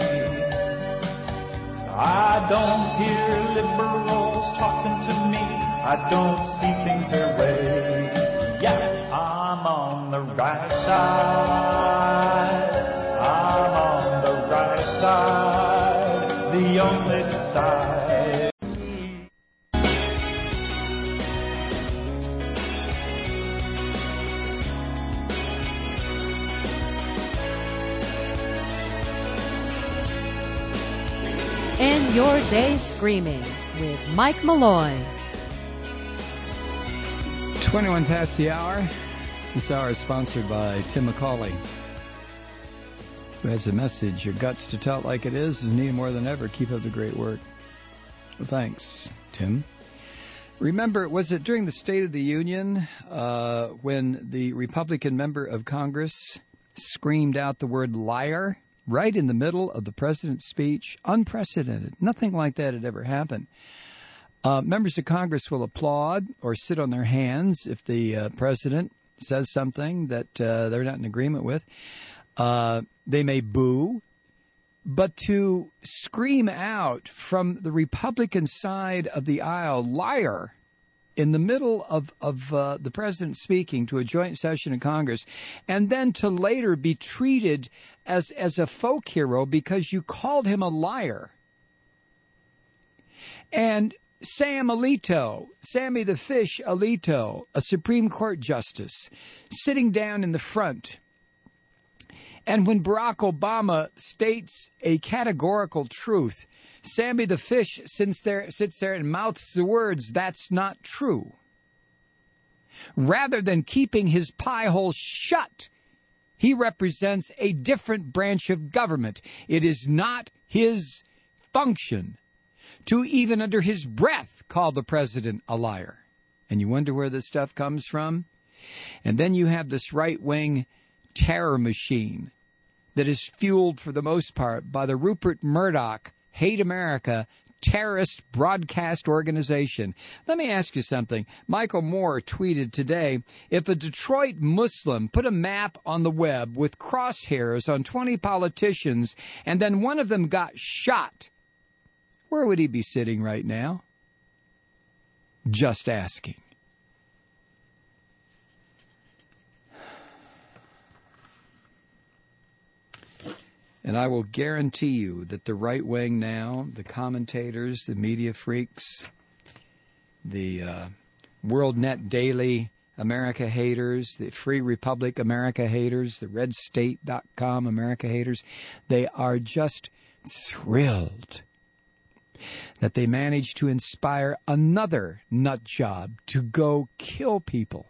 I don't hear liberals talking to me. I don't see things their way. Yeah, I'm on the right side. I'm on the right side, the only side. End your day screaming with Mike Malloy. 21 past the hour. This hour is sponsored by Tim McCauley, who has a message. Your guts to tell it like it is needed more than ever. Keep up the great work. Well, thanks, Tim. Remember, was it during the State of the Union when the Republican member of Congress screamed out the word liar right in the middle of the president's speech? Unprecedented. Nothing like that had ever happened. Members of Congress will applaud or sit on their hands if the president says something that they're not in agreement with. They may boo, but to scream out from the Republican side of the aisle, liar, in the middle of the president speaking to a joint session of Congress, and then to later be treated as a folk hero because you called him a liar. And Sammy the Fish Alito, a Supreme Court justice, sitting down in the front. And when Barack Obama states a categorical truth, Sammy the Fish sits there and mouths the words, "That's not true." Rather than keeping his pie hole shut, he represents a different branch of government. It is not his function to even under his breath call the president a liar. And you wonder where this stuff comes from? And then you have this right-wing terror machine that is fueled for the most part by the Rupert Murdoch Hate America terrorist broadcast organization. Let me ask you something. Michael Moore tweeted today, if a Detroit Muslim put a map on the web with crosshairs on 20 politicians and then one of them got shot, where would he be sitting right now? Just asking. And I will guarantee you that the right wing now, the commentators, the media freaks, the WorldNet Daily America haters, the Free Republic America haters, the RedState.com America haters, they are just thrilled that they managed to inspire another nut job to go kill people.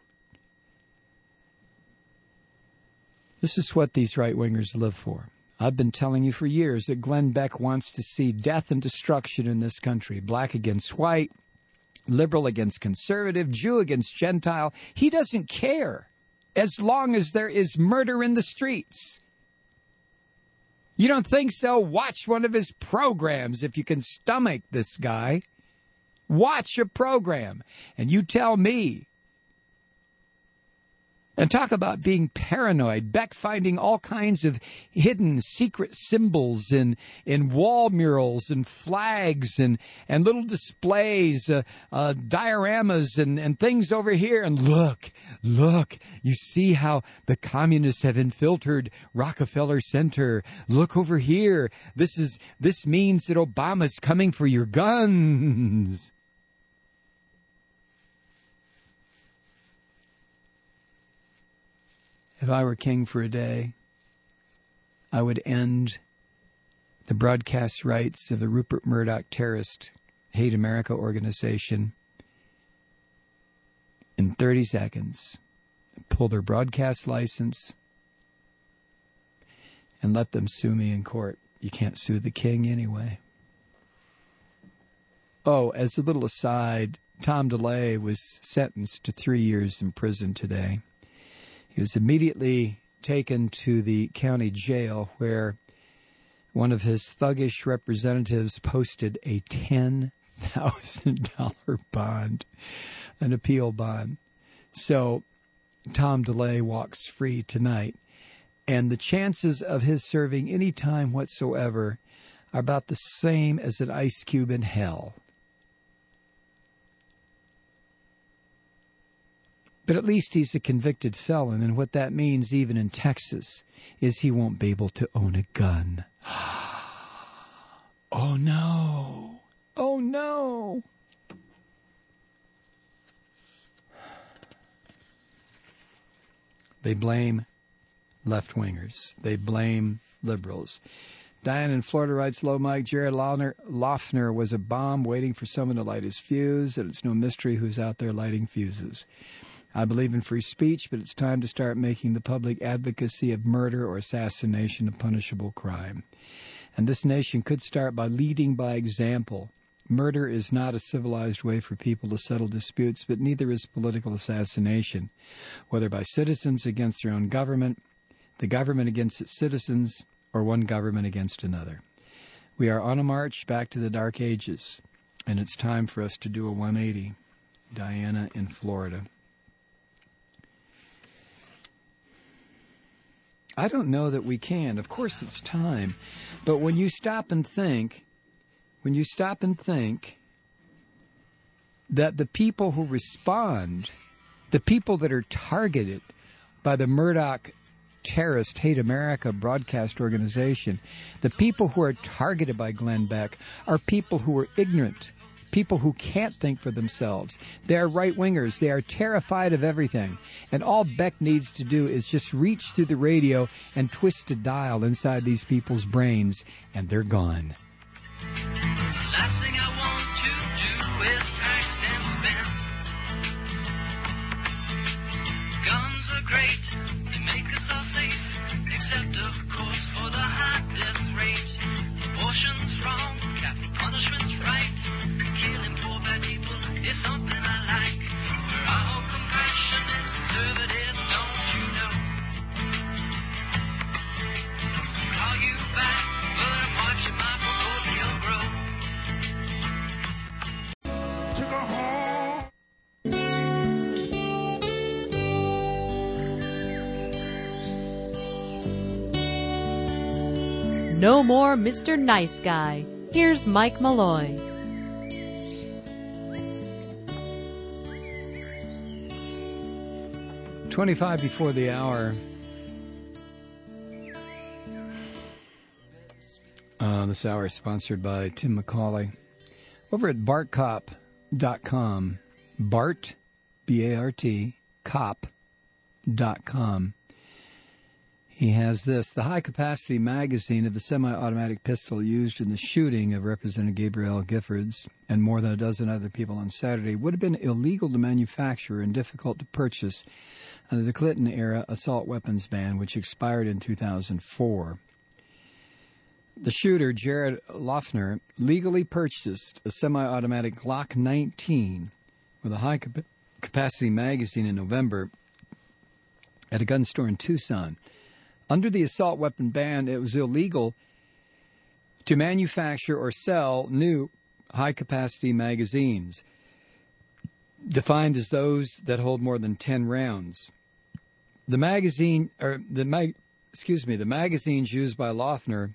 This is what these right-wingers live for. I've been telling you for years that Glenn Beck wants to see death and destruction in this country. Black against white, liberal against conservative, Jew against Gentile. He doesn't care as long as there is murder in the streets. You don't think so? Watch one of his programs if you can stomach this guy. Watch a program and you tell me. And talk about being paranoid. Beck finding all kinds of hidden secret symbols in wall murals and flags and little displays, dioramas and things over here. And look, you see how the communists have infiltrated Rockefeller Center. Look over here. This means that Obama's coming for your guns. If I were king for a day, I would end the broadcast rights of the Rupert Murdoch terrorist Hate America organization in 30 seconds, pull their broadcast license, and let them sue me in court. You can't sue the king anyway. Oh, as a little aside, Tom DeLay was sentenced to 3 years in prison today. He was immediately taken to the county jail where one of his thuggish representatives posted a $10,000 bond, an appeal bond. So Tom DeLay walks free tonight. And the chances of his serving any time whatsoever are about the same as an ice cube in hell. But at least he's a convicted felon, and what that means, even in Texas, is he won't be able to own a gun. Oh, no. Oh, no. They blame left-wingers. They blame liberals. Diane in Florida writes, "Low Mike, Jared Loughner was a bomb waiting for someone to light his fuse, and it's no mystery who's out there lighting fuses. I believe in free speech, but it's time to start making the public advocacy of murder or assassination a punishable crime. And this nation could start by leading by example. Murder is not a civilized way for people to settle disputes, but neither is political assassination, whether by citizens against their own government, the government against its citizens, or one government against another. We are on a march back to the Dark Ages, and it's time for us to do a 180. Diana in Florida. I don't know that we can. Of course it's time. But when you stop and think that the people who respond, the people that are targeted by the Murdoch terrorist Hate America broadcast organization, the people who are targeted by Glenn Beck are people who are ignorant, people who can't think for themselves. They are right-wingers. They are terrified of everything. And all Beck needs to do is just reach through the radio and twist a dial inside these people's brains, and they're gone. Last thing I want to do is tax and spend. Guns are great, they make us all safe, except of course for the high death rate. Abortion's wrong, capital punishment's right. Killing poor bad people is something I like. We're all compassionate conservatives, don't you know? Call you back, but I'm watching my portfolio grow. To go home. No more Mr. Nice Guy. Here's Mike Malloy. "25 before the hour." This hour is sponsored by Tim McCauley. Over at bartcop.com, Bart, B-A-R-T, cop.com. He has this: the high-capacity magazine of the semi-automatic pistol used in the shooting of Representative Gabrielle Giffords and more than a dozen other people on Saturday would have been illegal to manufacture and difficult to purchase under the Clinton-era assault weapons ban, which expired in 2004. The shooter, Jared Loughner, legally purchased a semi-automatic Glock 19 with a high-capacity magazine in November at a gun store in Tucson. Under the assault weapon ban, it was illegal to manufacture or sell new high-capacity magazines, defined as those that hold more than 10 rounds. The magazines used by Loughner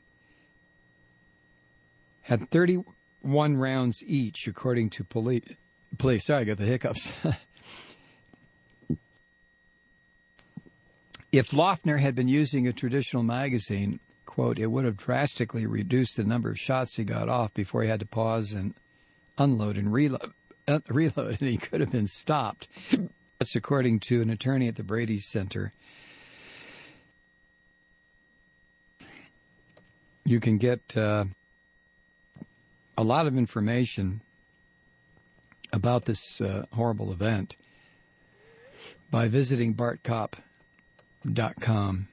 had 31 rounds each, according to police. Sorry, I got the hiccups. If Loughner had been using a traditional magazine, quote, it would have drastically reduced the number of shots he got off before he had to pause and unload and reload, and he could have been stopped. That's according to an attorney at the Brady Center. You can get a lot of information about this horrible event by visiting bartcop.com.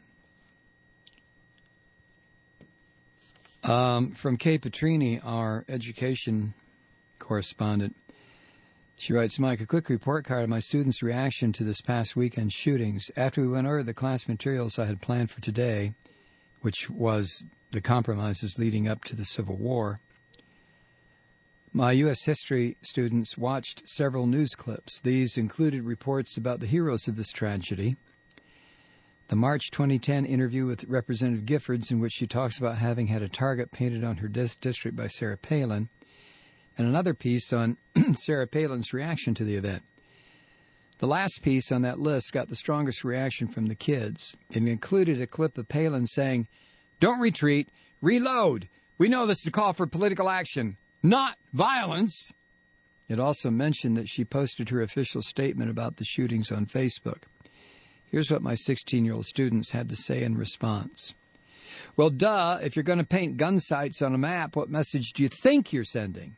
From Kay Petrini, our education correspondent, she writes, Mike, a quick report card of my students' reaction to this past weekend shootings. After we went over the class materials I had planned for today, which was the compromises leading up to the Civil War, my U.S. history students watched several news clips. These included reports about the heroes of this tragedy, the March 2010 interview with Representative Giffords, in which she talks about having had a target painted on her district by Sarah Palin, and another piece on Sarah Palin's reaction to the event. The last piece on that list got the strongest reaction from the kids. It included a clip of Palin saying, "Don't retreat, reload. We know this is a call for political action, not violence." It also mentioned that she posted her official statement about the shootings on Facebook. Here's what my 16-year-old students had to say in response. Well, duh, if you're going to paint gun sites on a map, what message do you think you're sending?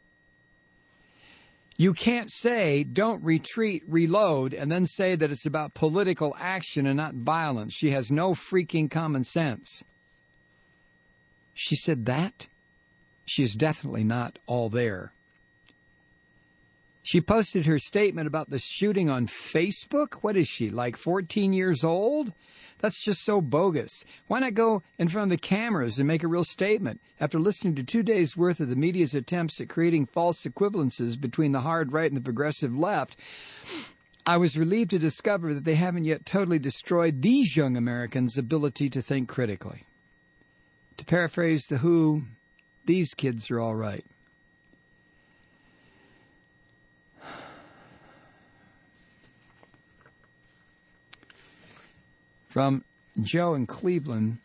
You can't say, don't retreat, reload, and then say that it's about political action and not violence. She has no freaking common sense. She said that? She is definitely not all there. She posted her statement about the shooting on Facebook? What is she, like 14 years old? That's just so bogus. Why not go in front of the cameras and make a real statement? After listening to 2 days' worth of the media's attempts at creating false equivalences between the hard right and the progressive left, I was relieved to discover that they haven't yet totally destroyed these young Americans' ability to think critically. To paraphrase The Who, these kids are all right. From Joe in Cleveland,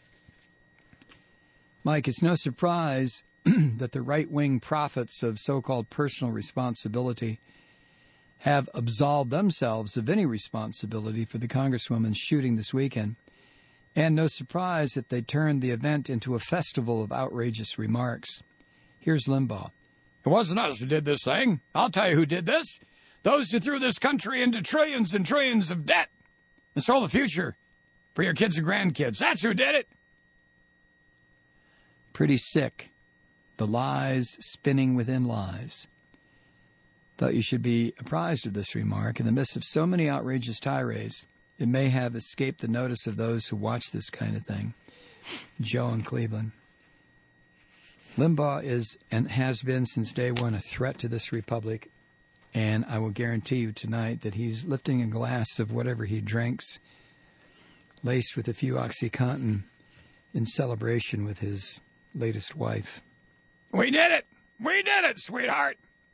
Mike, it's no surprise that the right-wing prophets of so-called personal responsibility have absolved themselves of any responsibility for the Congresswoman's shooting this weekend. And no surprise that they turned the event into a festival of outrageous remarks. Here's Limbaugh. It wasn't us who did this thing. I'll tell you who did this. Those who threw this country into trillions and trillions of debt and stole the future for your kids and grandkids. That's who did it. Pretty sick. The lies spinning within lies. Thought you should be apprised of this remark. In the midst of so many outrageous tirades, it may have escaped the notice of those who watch this kind of thing. Joe in Cleveland. Limbaugh is and has been since day one a threat to this republic, and I will guarantee you tonight that he's lifting a glass of whatever he drinks, laced with a few OxyContin, in celebration with his latest wife. We did it! We did it, sweetheart!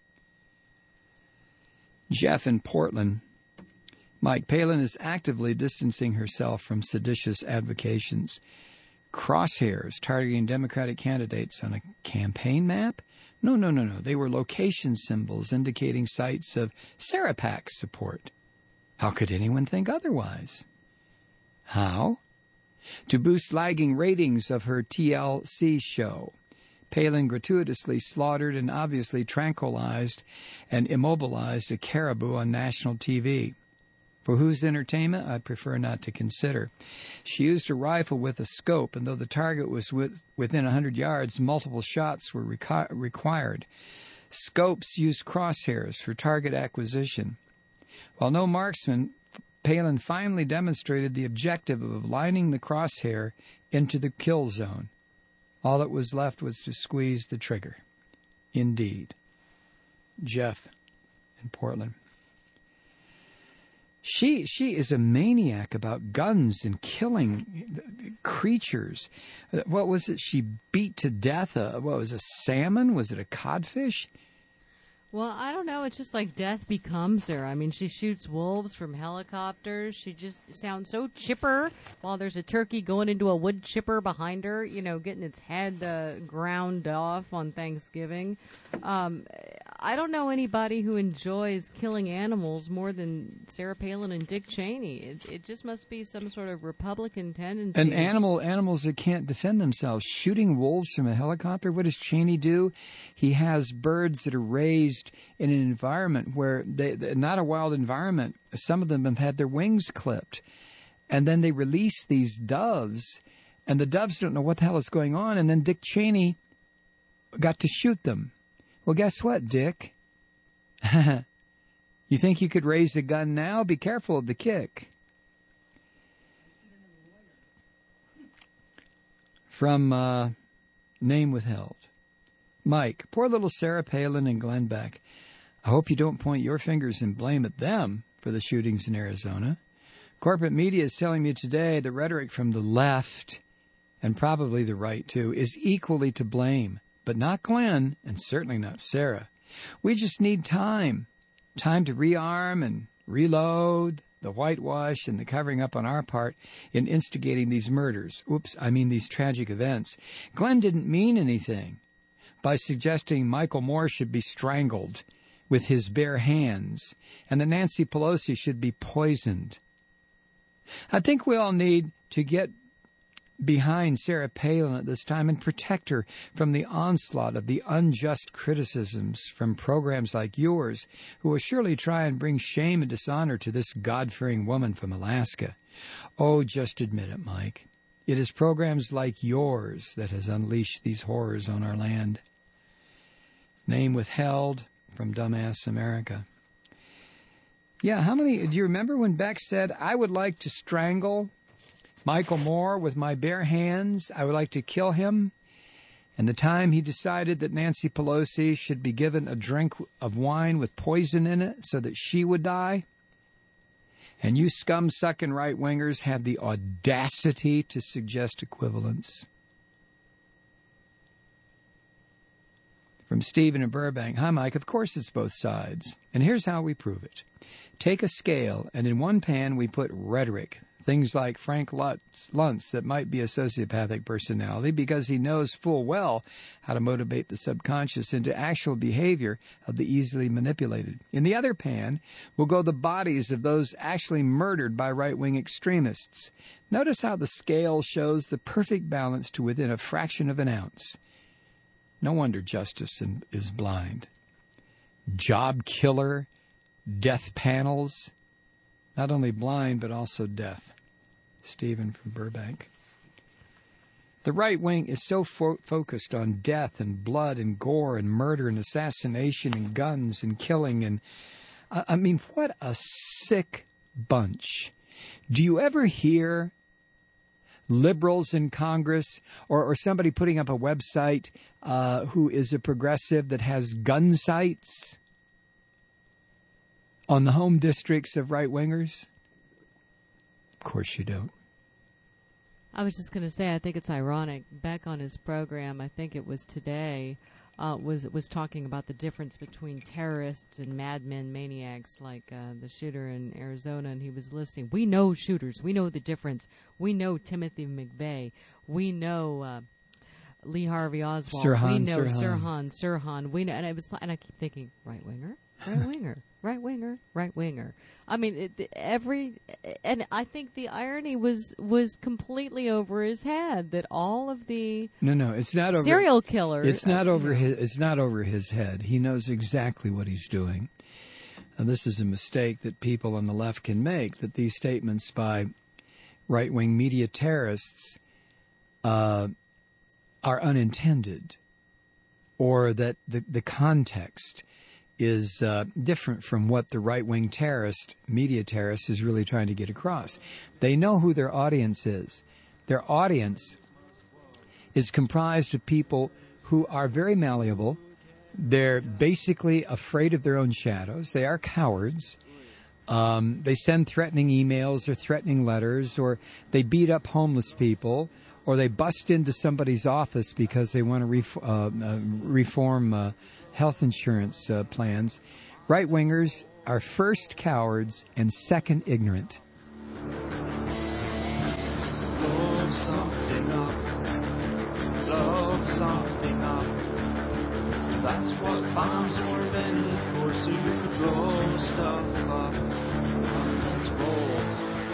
Jeff in Portland. Mike, Palin is actively distancing herself from seditious advocations. Crosshairs targeting Democratic candidates on a campaign map? No. They were location symbols indicating sites of Sarah PAC's support. How could anyone think otherwise? How? To boost lagging ratings of her TLC show, Palin gratuitously slaughtered and obviously tranquilized and immobilized a caribou on national TV. For whose entertainment, I prefer not to consider. She used a rifle with a scope, and though the target was within 100 yards, multiple shots were required. Scopes used crosshairs for target acquisition. While no marksman, Palin finally demonstrated the objective of lining the crosshair into the kill zone. All that was left was to squeeze the trigger. Indeed. Jeff in Portland. She is a maniac about guns and killing creatures. What was it? She beat to death a salmon? Was it a codfish? Well, I don't know. It's just like death becomes her. I mean, she shoots wolves from helicopters. She just sounds so chipper while there's a turkey going into a wood chipper behind her, getting its head ground off on Thanksgiving. I don't know anybody who enjoys killing animals more than Sarah Palin and Dick Cheney. It just must be some sort of Republican tendency. And animals that can't defend themselves. Shooting wolves from a helicopter? What does Cheney do? He has birds that are raised in an environment where not a wild environment. Some of them have had their wings clipped. And then they release these doves, and the doves don't know what the hell is going on. And then Dick Cheney got to shoot them. Well, guess what, Dick? You think you could raise a gun now? Be careful of the kick. From Name Withheld. Mike, poor little Sarah Palin and Glenn Beck. I hope you don't point your fingers and blame at them for the shootings in Arizona. Corporate media is telling me today the rhetoric from the left, and probably the right too, is equally to blame. But not Glenn, and certainly not Sarah. We just need time. Time to rearm and reload, the whitewash and the covering up on our part in instigating these murders. These tragic events. Glenn didn't mean anything by suggesting Michael Moore should be strangled with his bare hands and that Nancy Pelosi should be poisoned. I think we all need to get behind Sarah Palin at this time and protect her from the onslaught of the unjust criticisms from programs like yours, who will surely try and bring shame and dishonor to this God-fearing woman from Alaska. Oh, just admit it, Mike. It is programs like yours that has unleashed these horrors on our land. Name Withheld from Dumbass America. Yeah, do you remember when Beck said, I would like to strangle Michael Moore with my bare hands? I would like to kill him. And the time he decided that Nancy Pelosi should be given a drink of wine with poison in it so that she would die. And you scum-sucking right-wingers have the audacity to suggest equivalence. From Stephen in Burbank. Hi, Mike. Of course it's both sides. And here's how we prove it. Take a scale, and in one pan we put rhetoric. Things like Frank Luntz that might be a sociopathic personality because he knows full well how to motivate the subconscious into actual behavior of the easily manipulated. In the other pan will go the bodies of those actually murdered by right-wing extremists. Notice how the scale shows the perfect balance to within a fraction of an ounce. No wonder justice is blind. Job killer, death panels, not only blind but also deaf. Stephen from Burbank. The right wing is so focused on death and blood and gore and murder and assassination and guns and killing and what a sick bunch. Do you ever hear liberals in Congress or somebody putting up a website who is a progressive that has gun sites on the home districts of right-wingers? Of course you don't. I was just going to say, I think it's ironic. Beck on his program, I think it was today, was talking about the difference between terrorists and madmen, maniacs like the shooter in Arizona, and he was listing. We know shooters. We know the difference. We know Timothy McVeigh. We know Lee Harvey Oswald. We know Sirhan. We know, and I keep thinking, right winger. Right winger. I mean, and I think the irony was completely over his head that all of the it's not over serial killers. It's not over his head. He knows exactly what he's doing. And this is a mistake that people on the left can make, that these statements by right-wing media terrorists are unintended, or that the context is different from what the right-wing media terrorist is really trying to get across. They know who their audience is. Their audience is comprised of people who are very malleable. They're basically afraid of their own shadows. They are cowards. They send threatening emails or threatening letters, or they beat up homeless people, or they bust into somebody's office because they want to reform health insurance plans. Right-wingers are first cowards and second ignorant. Blow something up. That's what bombs are invented for, so you could blow stuff up. Let's roll.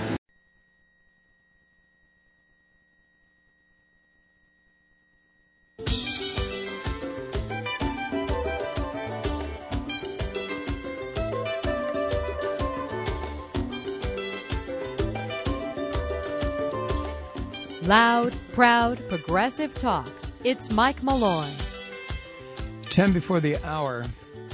Loud, proud, progressive talk. It's Mike Malloy. 10 before the hour.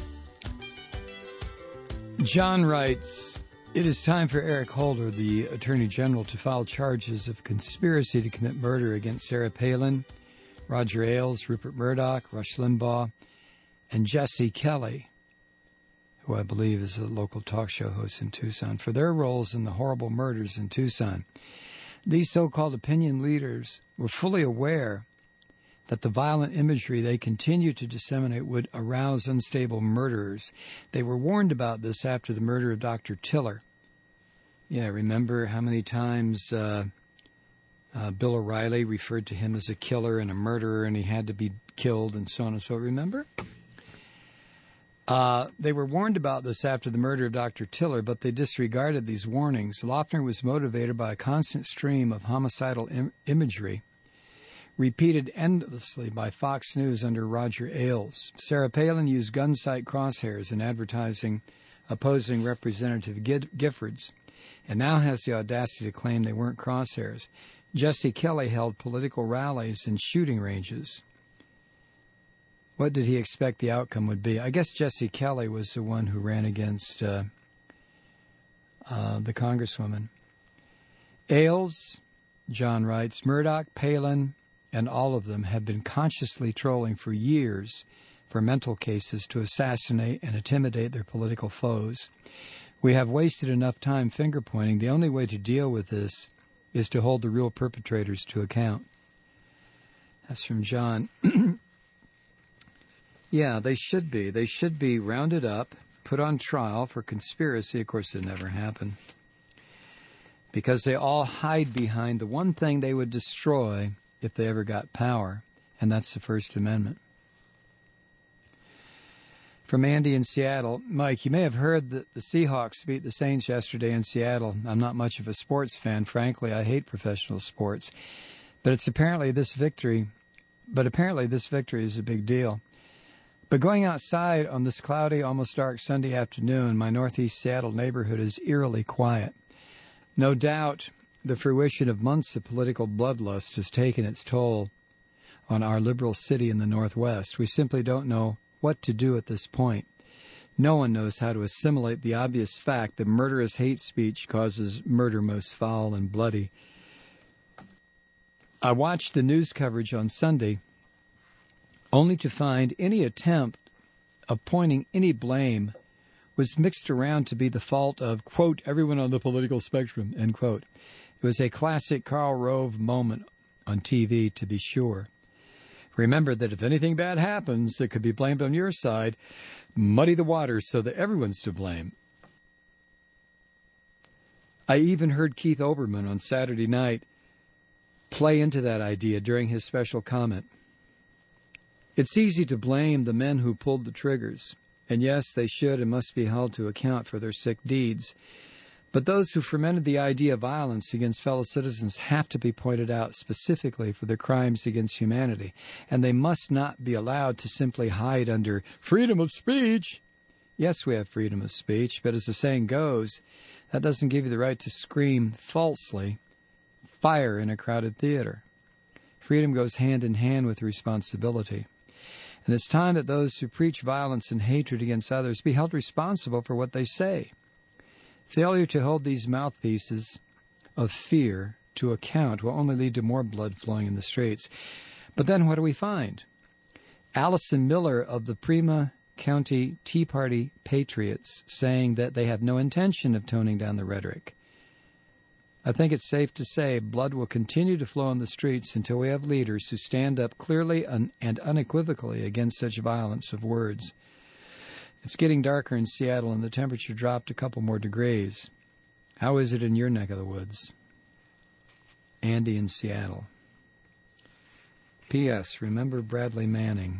John writes, it is time for Eric Holder, the Attorney General, to file charges of conspiracy to commit murder against Sarah Palin, Roger Ailes, Rupert Murdoch, Rush Limbaugh, and Jesse Kelly, who I believe is a local talk show host in Tucson, for their roles in the horrible murders in Tucson. These so-called opinion leaders were fully aware that the violent imagery they continue to disseminate would arouse unstable murderers. They were warned about this after the murder of Dr. Tiller. Yeah, remember how many times Bill O'Reilly referred to him as a killer and a murderer, and he had to be killed and so on and so on. Remember? They were warned about this after the murder of Dr. Tiller, but they disregarded these warnings. Loeffner was motivated by a constant stream of homicidal imagery, repeated endlessly by Fox News under Roger Ailes. Sarah Palin used gun sight crosshairs in advertising opposing Representative Giffords, and now has the audacity to claim they weren't crosshairs. Jesse Kelly held political rallies in shooting ranges. What did he expect the outcome would be? I guess Jesse Kelly was the one who ran against the Congresswoman. Ailes, John writes, Murdoch, Palin, and all of them have been consciously trolling for years for mental cases to assassinate and intimidate their political foes. We have wasted enough time finger-pointing. The only way to deal with this is to hold the real perpetrators to account. That's from John. Yeah, they should be. They should be rounded up, put on trial for conspiracy. Of course, it never happened. Because they all hide behind the one thing they would destroy if they ever got power, and that's the First Amendment. From Andy in Seattle, Mike, you may have heard that the Seahawks beat the Saints yesterday in Seattle. I'm not much of a sports fan. Frankly, I hate professional sports. But apparently this victory is a big deal. But going outside on this cloudy, almost dark Sunday afternoon, my northeast Seattle neighborhood is eerily quiet. No doubt the fruition of months of political bloodlust has taken its toll on our liberal city in the Northwest. We simply don't know what to do at this point. No one knows how to assimilate the obvious fact that murderous hate speech causes murder most foul and bloody. I watched the news coverage on Sunday only to find any attempt of pointing any blame was mixed around to be the fault of, quote, everyone on the political spectrum, end quote. It was a classic Karl Rove moment on TV, to be sure. Remember that if anything bad happens that could be blamed on your side, muddy the waters so that everyone's to blame. I even heard Keith Olbermann on Saturday night play into that idea during his special comment. It's easy to blame the men who pulled the triggers, and yes, they should and must be held to account for their sick deeds. But those who fermented the idea of violence against fellow citizens have to be pointed out specifically for their crimes against humanity, and they must not be allowed to simply hide under freedom of speech. Yes, we have freedom of speech, but as the saying goes, that doesn't give you the right to scream falsely fire in a crowded theater. Freedom goes hand in hand with responsibility. And it's time that those who preach violence and hatred against others be held responsible for what they say. Failure to hold these mouthpieces of fear to account will only lead to more blood flowing in the streets. But then what do we find? Allison Miller of the Prima County Tea Party Patriots saying that they have no intention of toning down the rhetoric. I think it's safe to say blood will continue to flow in the streets until we have leaders who stand up clearly and unequivocally against such violence of words. It's getting darker in Seattle, and the temperature dropped a couple more degrees. How is it in your neck of the woods? Andy in Seattle. P.S. Remember Bradley Manning.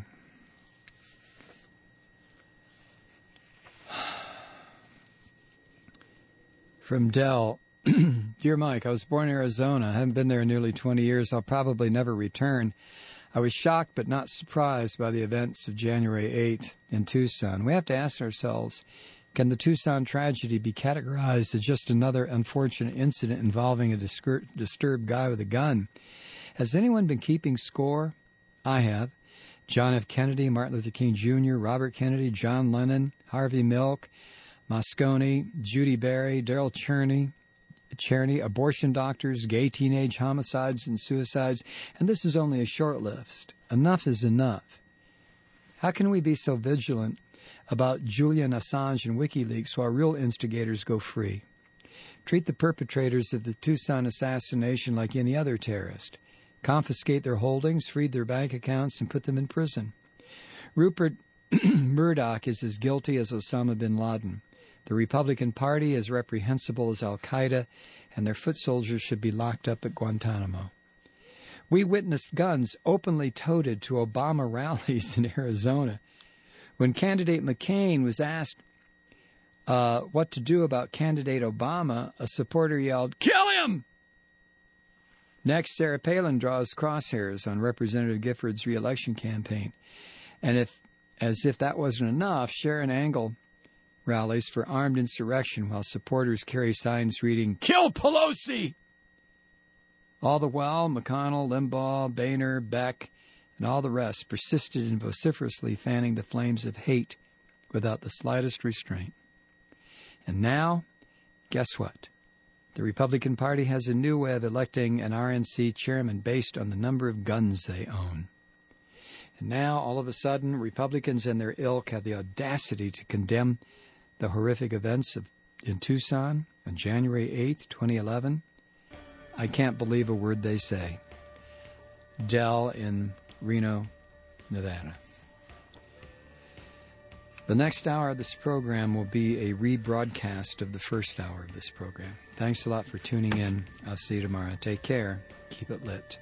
From Dell. Dear Mike, I was born in Arizona. I haven't been there in nearly 20 years. I'll probably never return. I was shocked but not surprised by the events of January 8th in Tucson. We have to ask ourselves, can the Tucson tragedy be categorized as just another unfortunate incident involving a disturbed guy with a gun? Has anyone been keeping score? I have. John F. Kennedy, Martin Luther King Jr., Robert Kennedy, John Lennon, Harvey Milk, Moscone, Judy Berry, Daryl Cherney, abortion doctors, gay teenage homicides and suicides, and this is only a short list. Enough is enough. How can we be so vigilant about Julian Assange and WikiLeaks while real instigators go free? Treat the perpetrators of the Tucson assassination like any other terrorist. Confiscate their holdings, freed their bank accounts, and put them in prison. Rupert Murdoch is as guilty as Osama bin Laden. The Republican Party is reprehensible as Al-Qaeda, and their foot soldiers should be locked up at Guantanamo. We witnessed guns openly toted to Obama rallies in Arizona. When candidate McCain was asked what to do about candidate Obama, a supporter yelled, "Kill him!" Next, Sarah Palin draws crosshairs on Representative Gifford's re-election campaign. And as if that wasn't enough, Sharon Angle rallies for armed insurrection while supporters carry signs reading, "Kill Pelosi!" All the while, McConnell, Limbaugh, Boehner, Beck, and all the rest persisted in vociferously fanning the flames of hate without the slightest restraint. And now, guess what? The Republican Party has a new way of electing an RNC chairman based on the number of guns they own. And now, all of a sudden, Republicans and their ilk have the audacity to condemn the horrific events in Tucson on January 8th, 2011. I can't believe a word they say. Dell in Reno, Nevada. The next hour of this program will be a rebroadcast of the first hour of this program. Thanks a lot for tuning in. I'll see you tomorrow. Take care. Keep it lit.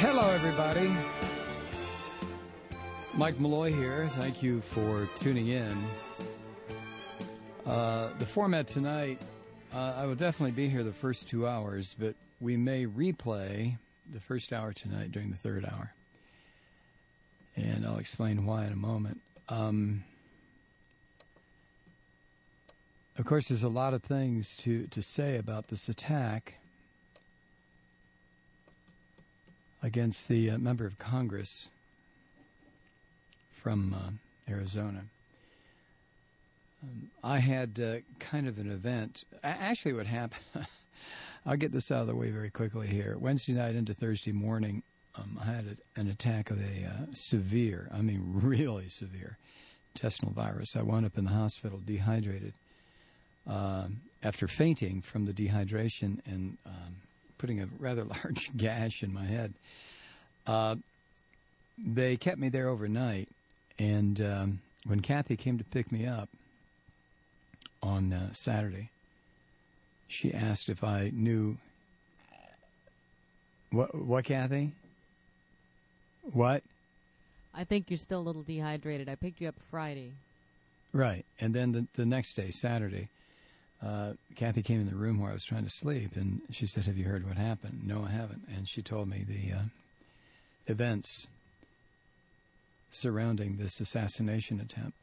Hello, everybody. Mike Malloy here. Thank you for tuning in. The format tonight, I will definitely be here the first 2 hours, but we may replay the first hour tonight during the third hour. And I'll explain why in a moment. Of course, there's a lot of things to say about this attack against the member of Congress from Arizona. I had kind of an event. Actually, what happened, I'll get this out of the way very quickly here. Wednesday night into Thursday morning, I had an attack of a severe, I mean really severe, intestinal virus. I wound up in the hospital dehydrated after fainting from the dehydration and putting a rather large gash in my head. They kept me there overnight, and when Kathy came to pick me up on Saturday, she asked if I knew... What, Kathy? What? I think you're still a little dehydrated. I picked you up Friday. Right, and then the next day, Saturday, Kathy came in the room where I was trying to sleep, and she said, "Have you heard what happened?" "No, I haven't." And she told me the events surrounding this assassination attempt.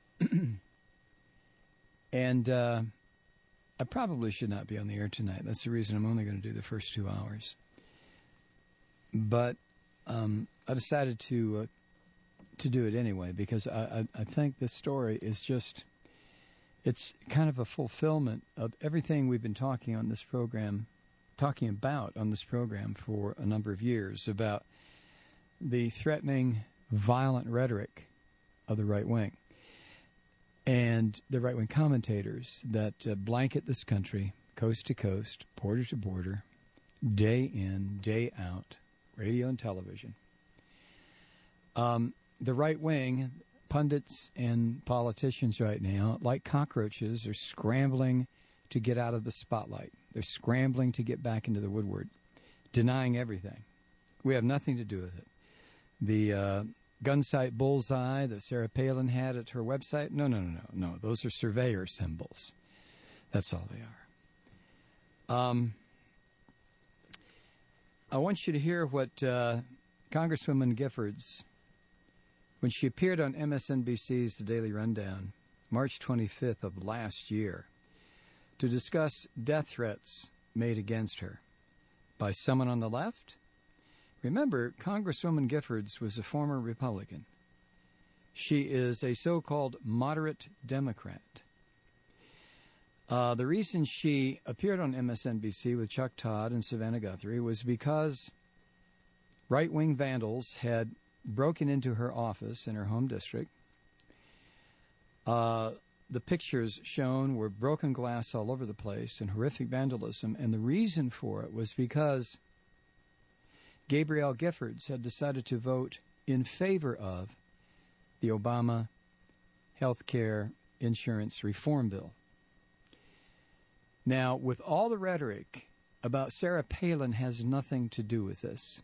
And I probably should not be on the air tonight. That's the reason I'm only going to do the first 2 hours. But I decided to do it anyway because I think this story is just... It's kind of a fulfillment of everything we've been talking about on this program for a number of years about the threatening, violent rhetoric of the right wing and the right wing commentators that blanket this country, coast to coast, border to border, day in, day out, radio and television. The right wing... Pundits and politicians right now, like cockroaches, are scrambling to get out of the spotlight. They're scrambling to get back into the woodwork, denying everything. We have nothing to do with it. The gun sight bullseye that Sarah Palin had at her website, no. Those are surveyor symbols. That's all they are. I want you to hear what Congresswoman Giffords, when she appeared on MSNBC's The Daily Rundown, March 25th of last year, to discuss death threats made against her by someone on the left. Remember, Congresswoman Giffords was a former Republican. She is a so-called moderate Democrat. The reason she appeared on MSNBC with Chuck Todd and Savannah Guthrie was because right-wing vandals had broken into her office in her home district. The pictures shown were broken glass all over the place and horrific vandalism, and the reason for it was because Gabrielle Giffords had decided to vote in favor of the Obama health care insurance reform bill. Now, with all the rhetoric about Sarah Palin has nothing to do with this.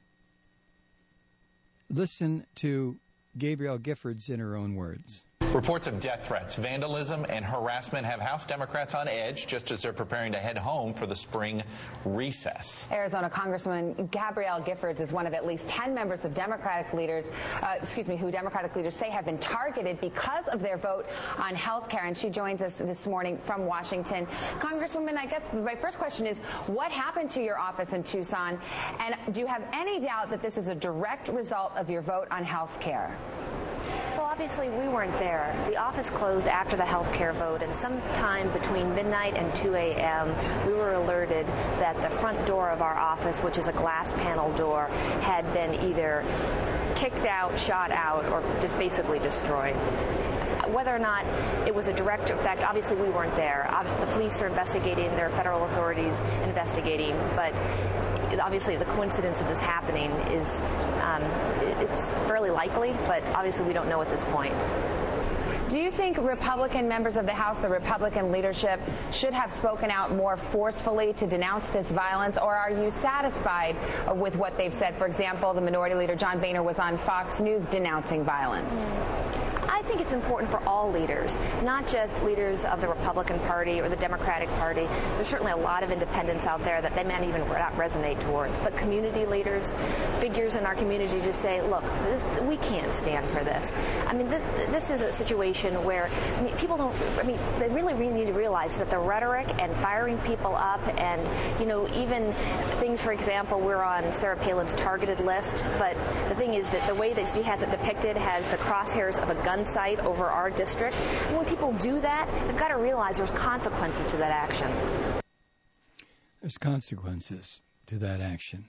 Listen to Gabrielle Giffords in her own words. Reports of death threats, vandalism, and harassment have House Democrats on edge just as they're preparing to head home for the spring recess. Arizona Congresswoman Gabrielle Giffords is one of at least 10 members of Democratic leaders, who Democratic leaders say have been targeted because of their vote on health care. And she joins us this morning from Washington. Congresswoman, I guess my first question is, what happened to your office in Tucson? And do you have any doubt that this is a direct result of your vote on health care? Well, obviously, we weren't there. The office closed after the health care vote, and sometime between midnight and 2 a.m., we were alerted that the front door of our office, which is a glass panel door, had been either kicked out, shot out, or just basically destroyed. Whether or not it was a direct effect, obviously we weren't there. The police are investigating, there are federal authorities investigating, but obviously the coincidence of this happening is it's fairly likely, but obviously we don't know at this point. Do you think Republican members of the House, the Republican leadership, should have spoken out more forcefully to denounce this violence, or are you satisfied with what they've said? For example, the Minority Leader John Boehner was on Fox News denouncing violence. I think it's important for all leaders, not just leaders of the Republican Party or the Democratic Party. There's certainly a lot of independents out there that they might even not resonate towards, but community leaders, figures in our community to say, look, we can't stand for this. I mean, this is a situation where people don't, they really need to realize that the rhetoric and firing people up and, even things, for example, we're on Sarah Palin's targeted list, but the thing is that the way that she has it depicted has the crosshairs of a gun sight over our district. And when people do that, they've got to realize there's consequences to that action. There's consequences to that action.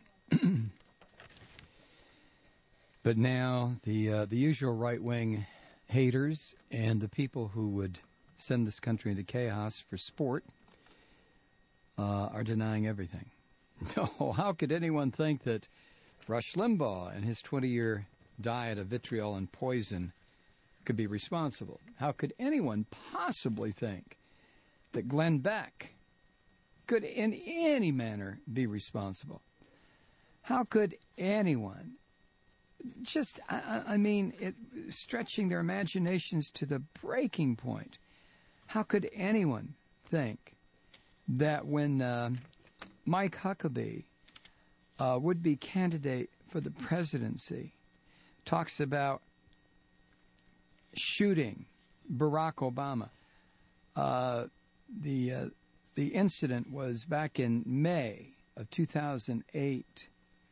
But now the usual right-wing haters and the people who would send this country into chaos for sport are denying everything. No, how could anyone think that Rush Limbaugh and his 20-year diet of vitriol and poison could be responsible? How could anyone possibly think that Glenn Beck could in any manner be responsible? How could anyone stretching their imaginations to the breaking point, how could anyone think that when Mike Huckabee, would-be candidate for the presidency, talks about shooting Barack Obama? The incident was back in May of 2008.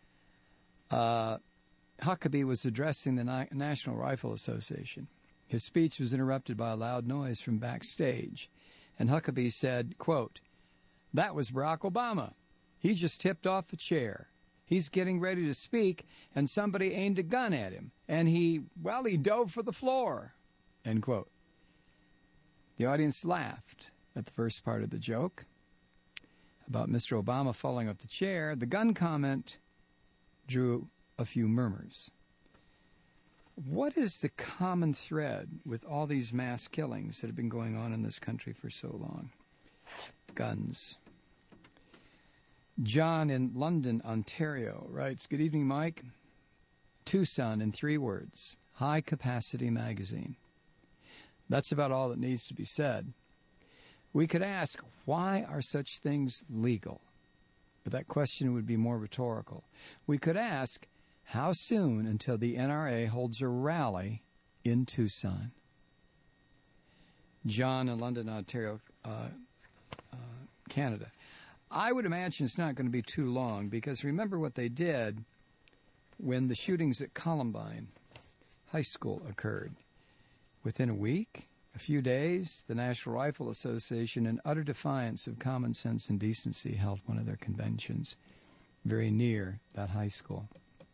Huckabee was addressing the National Rifle Association. His speech was interrupted by a loud noise from backstage, and Huckabee said, quote, "That was Barack Obama. He just tipped off a chair. He's getting ready to speak, and somebody aimed a gun at him, and he dove for the floor," end quote. The audience laughed at the first part of the joke about Mr. Obama falling off the chair. The gun comment drew a few murmurs. What is the common thread with all these mass killings that have been going on in this country for so long? Guns. John in London, Ontario writes, "Good evening, Mike. Tucson in 3 words. High-capacity magazine." That's about all that needs to be said. We could ask, why are such things legal? But that question would be more rhetorical. We could ask, how soon until the NRA holds a rally in Tucson? John in London, Ontario, Canada. I would imagine it's not going to be too long, because remember what they did when the shootings at Columbine High School occurred. Within a week, a few days, the National Rifle Association, in utter defiance of common sense and decency, held one of their conventions very near that high school.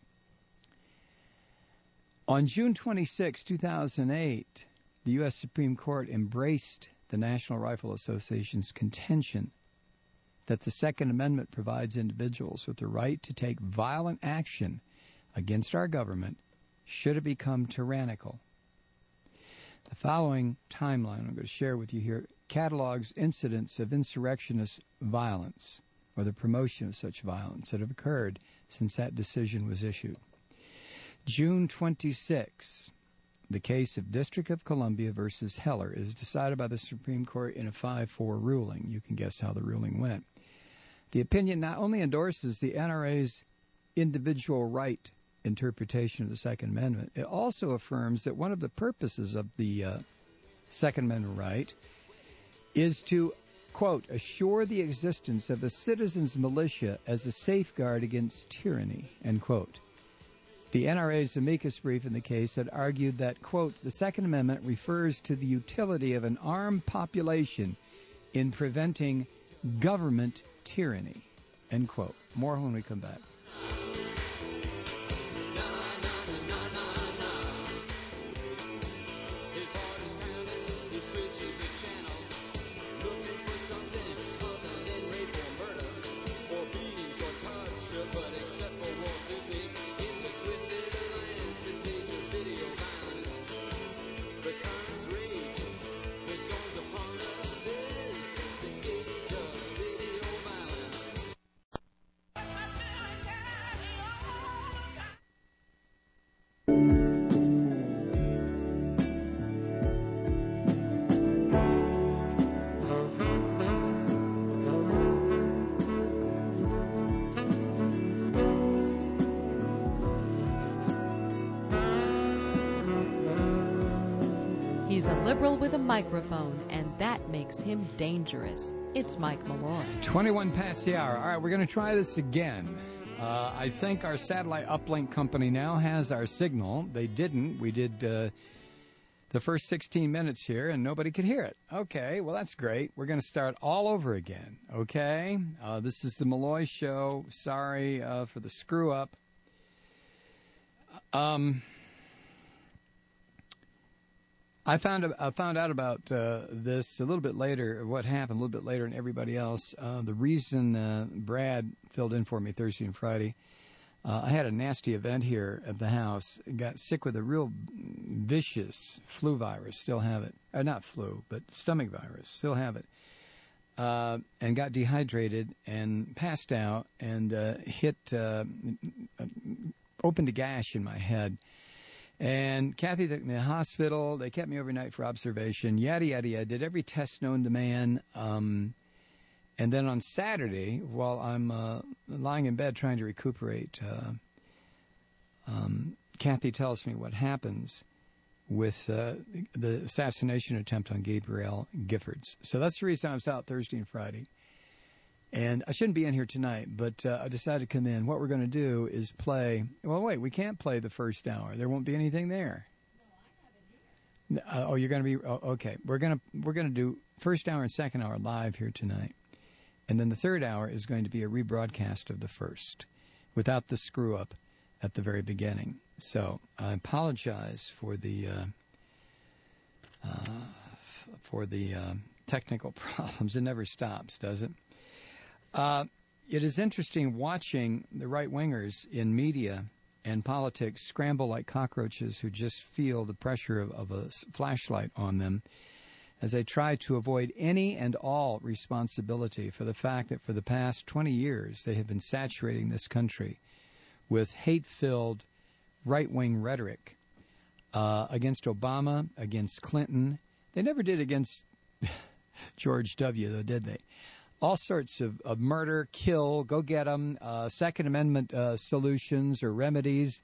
On June 26, 2008, the U.S. Supreme Court embraced the National Rifle Association's contention that the Second Amendment provides individuals with the right to take violent action against our government should it become tyrannical. The following timeline I'm going to share with you here catalogs incidents of insurrectionist violence or the promotion of such violence that have occurred since that decision was issued. June 26, the case of District of Columbia versus Heller is decided by the Supreme Court in a 5-4 ruling. You can guess how the ruling went. The opinion not only endorses the NRA's individual right interpretation of the Second Amendment, it also affirms that one of the purposes of the Second Amendment right is to, quote, assure the existence of a citizen's militia as a safeguard against tyranny, end quote. The NRA's amicus brief in the case had argued that, quote, the Second Amendment refers to the utility of an armed population in preventing government tyranny, end quote. More when we come back. The currents rage liberal with a microphone, and that makes him dangerous. It's Mike Malloy. 21 past the hour. All right, we're going to try this again. I think our satellite uplink company now has our signal. They didn't. We did the first 16 minutes here, and nobody could hear it. Okay, well, that's great. We're going to start all over again, okay? This is the Malloy Show. Sorry for the screw-up. I found out about this a little bit later, what happened a little bit later than everybody else. The reason Brad filled in for me Thursday and Friday, I had a nasty event here at the house. Got sick with a real vicious flu virus, still have it. Not flu, but stomach virus, still have it. And got dehydrated and passed out and opened a gash in my head. And Kathy took me to the hospital. They kept me overnight for observation. Yada, yada, yada. Did every test known to man. And then on Saturday, while I'm lying in bed trying to recuperate, Kathy tells me what happens with the assassination attempt on Gabrielle Giffords. So that's the reason I was out Thursday and Friday. And I shouldn't be in here tonight, but I decided to come in. What we're going to do is play. Well, wait, we can't play the first hour. There won't be anything there. No, I have it here. You're going to be okay. We're going to do first hour and second hour live here tonight, and then the third hour is going to be a rebroadcast of the first, without the screw up at the very beginning. So I apologize for the technical problems. It never stops, does it? It is interesting watching the right-wingers in media and politics scramble like cockroaches who just feel the pressure of a flashlight on them as they try to avoid any and all responsibility for the fact that for the past 20 years they have been saturating this country with hate-filled right-wing rhetoric against Obama, against Clinton. They never did against George W., though, did they? All sorts of murder, kill, go get them, Second Amendment solutions or remedies.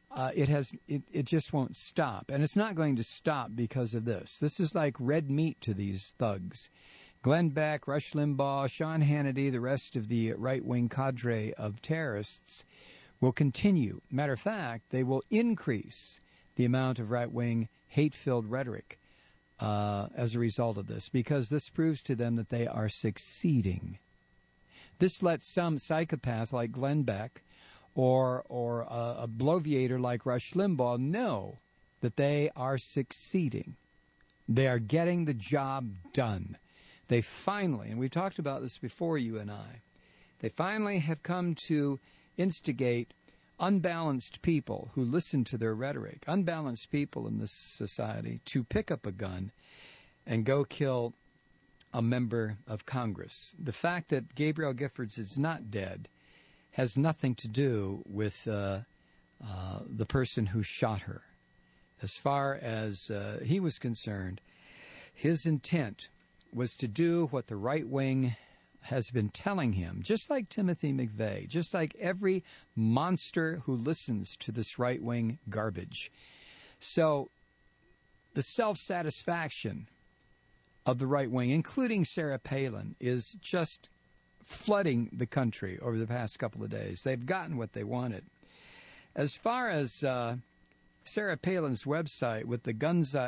It just won't stop. And it's not going to stop because of this. This is like red meat to these thugs. Glenn Beck, Rush Limbaugh, Sean Hannity, the rest of the right-wing cadre of terrorists will continue. Matter of fact, they will increase the amount of right-wing hate-filled rhetoric as a result of this, because this proves to them that they are succeeding. This lets some psychopath like Glenn Beck or a bloviator like Rush Limbaugh know that they are succeeding. They are getting the job done. They finally, and we talked about this before, you and I, they finally have come to instigate unbalanced people who listen to their rhetoric, unbalanced people in this society, to pick up a gun and go kill a member of Congress. The fact that Gabrielle Giffords is not dead has nothing to do with the person who shot her. As far as he was concerned, his intent was to do what the right wing has been telling him, just like Timothy McVeigh, just like every monster who listens to this right-wing garbage. So the self-satisfaction of the right wing, including Sarah Palin, is just flooding the country over the past couple of days. They've gotten what they wanted. As far as Sarah Palin's website with the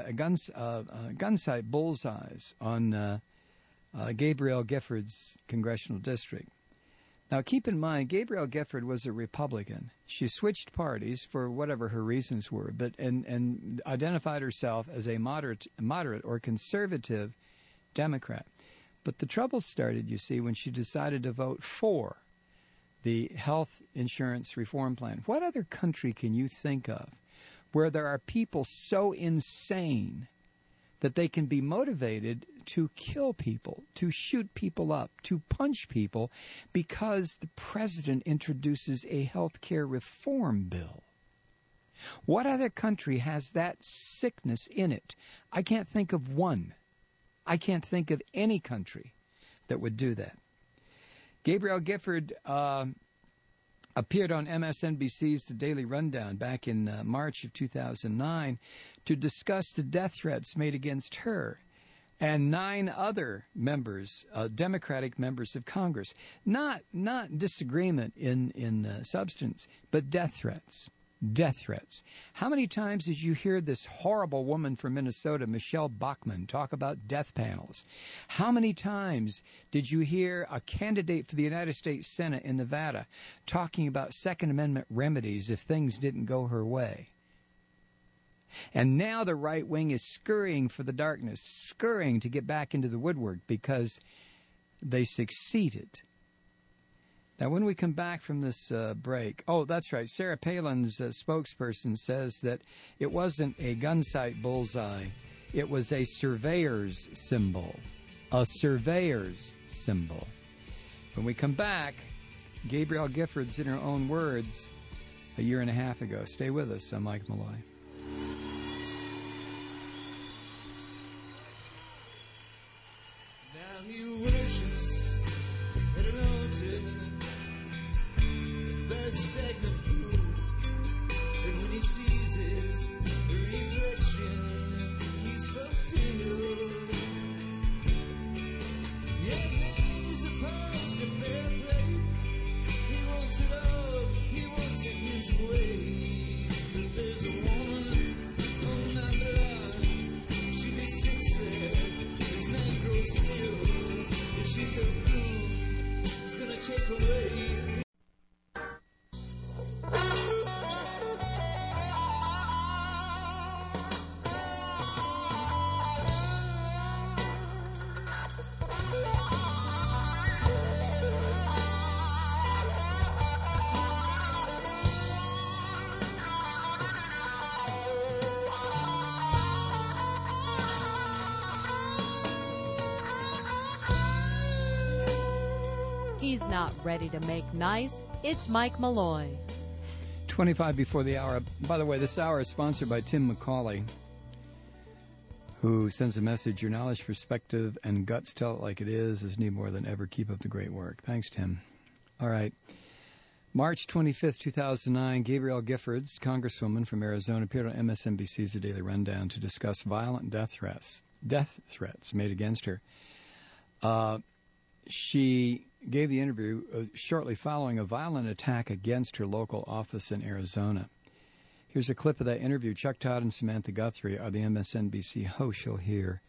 gunsight bullseyes on Gabrielle Giffords' congressional district. Now, keep in mind, Gabrielle Gifford was a Republican. She switched parties for whatever her reasons were, but and identified herself as a moderate or conservative Democrat. But the trouble started, you see, when she decided to vote for the health insurance reform plan. What other country can you think of where there are people so insane that they can be motivated to kill people, to shoot people up, to punch people because the president introduces a health care reform bill? What other country has that sickness in it? I can't think of one. I can't think of any country that would do that. Gabrielle Gifford appeared on MSNBC's The Daily Rundown back in March of 2009 to discuss the death threats made against her and 9 other members, Democratic members of Congress. Not disagreement in substance, but death threats. Death threats. How many times did you hear this horrible woman from Minnesota, Michelle Bachmann, talk about death panels? How many times did you hear a candidate for the United States Senate in Nevada talking about Second Amendment remedies if things didn't go her way? And now the right wing is scurrying for the darkness, scurrying to get back into the woodwork because they succeeded. Now, when we come back from this break, oh, that's right, Sarah Palin's spokesperson says that it wasn't a gun sight bullseye, it was a surveyor's symbol. A surveyor's symbol. When we come back, Gabrielle Giffords, in her own words, a year and a half ago. Stay with us. I'm Mike Malloy. Now he worships at an altar by a stagnant pool, and when he sees his reflection, he's fulfilled. Yeah, he's opposed to fair play. He wants it all, he wants it his way. But there's a woman on my blood. She sits there, his man grows still. If she says blue, it's gonna take away. He's not ready to make nice. It's Mike Malloy. 25 before the hour. By the way, this hour is sponsored by Tim McCauley, who sends a message: your knowledge, perspective, and guts tell it like it is need more than ever. Keep up the great work. Thanks, Tim. All right. March 25th, 2009, Gabrielle Giffords, Congresswoman from Arizona, appeared on MSNBC's The Daily Rundown to discuss violent death threats made against her. She gave the interview shortly following a violent attack against her local office in Arizona. Here's a clip of that interview. Chuck Todd and Samantha Guthrie are the MSNBC hosts you'll hear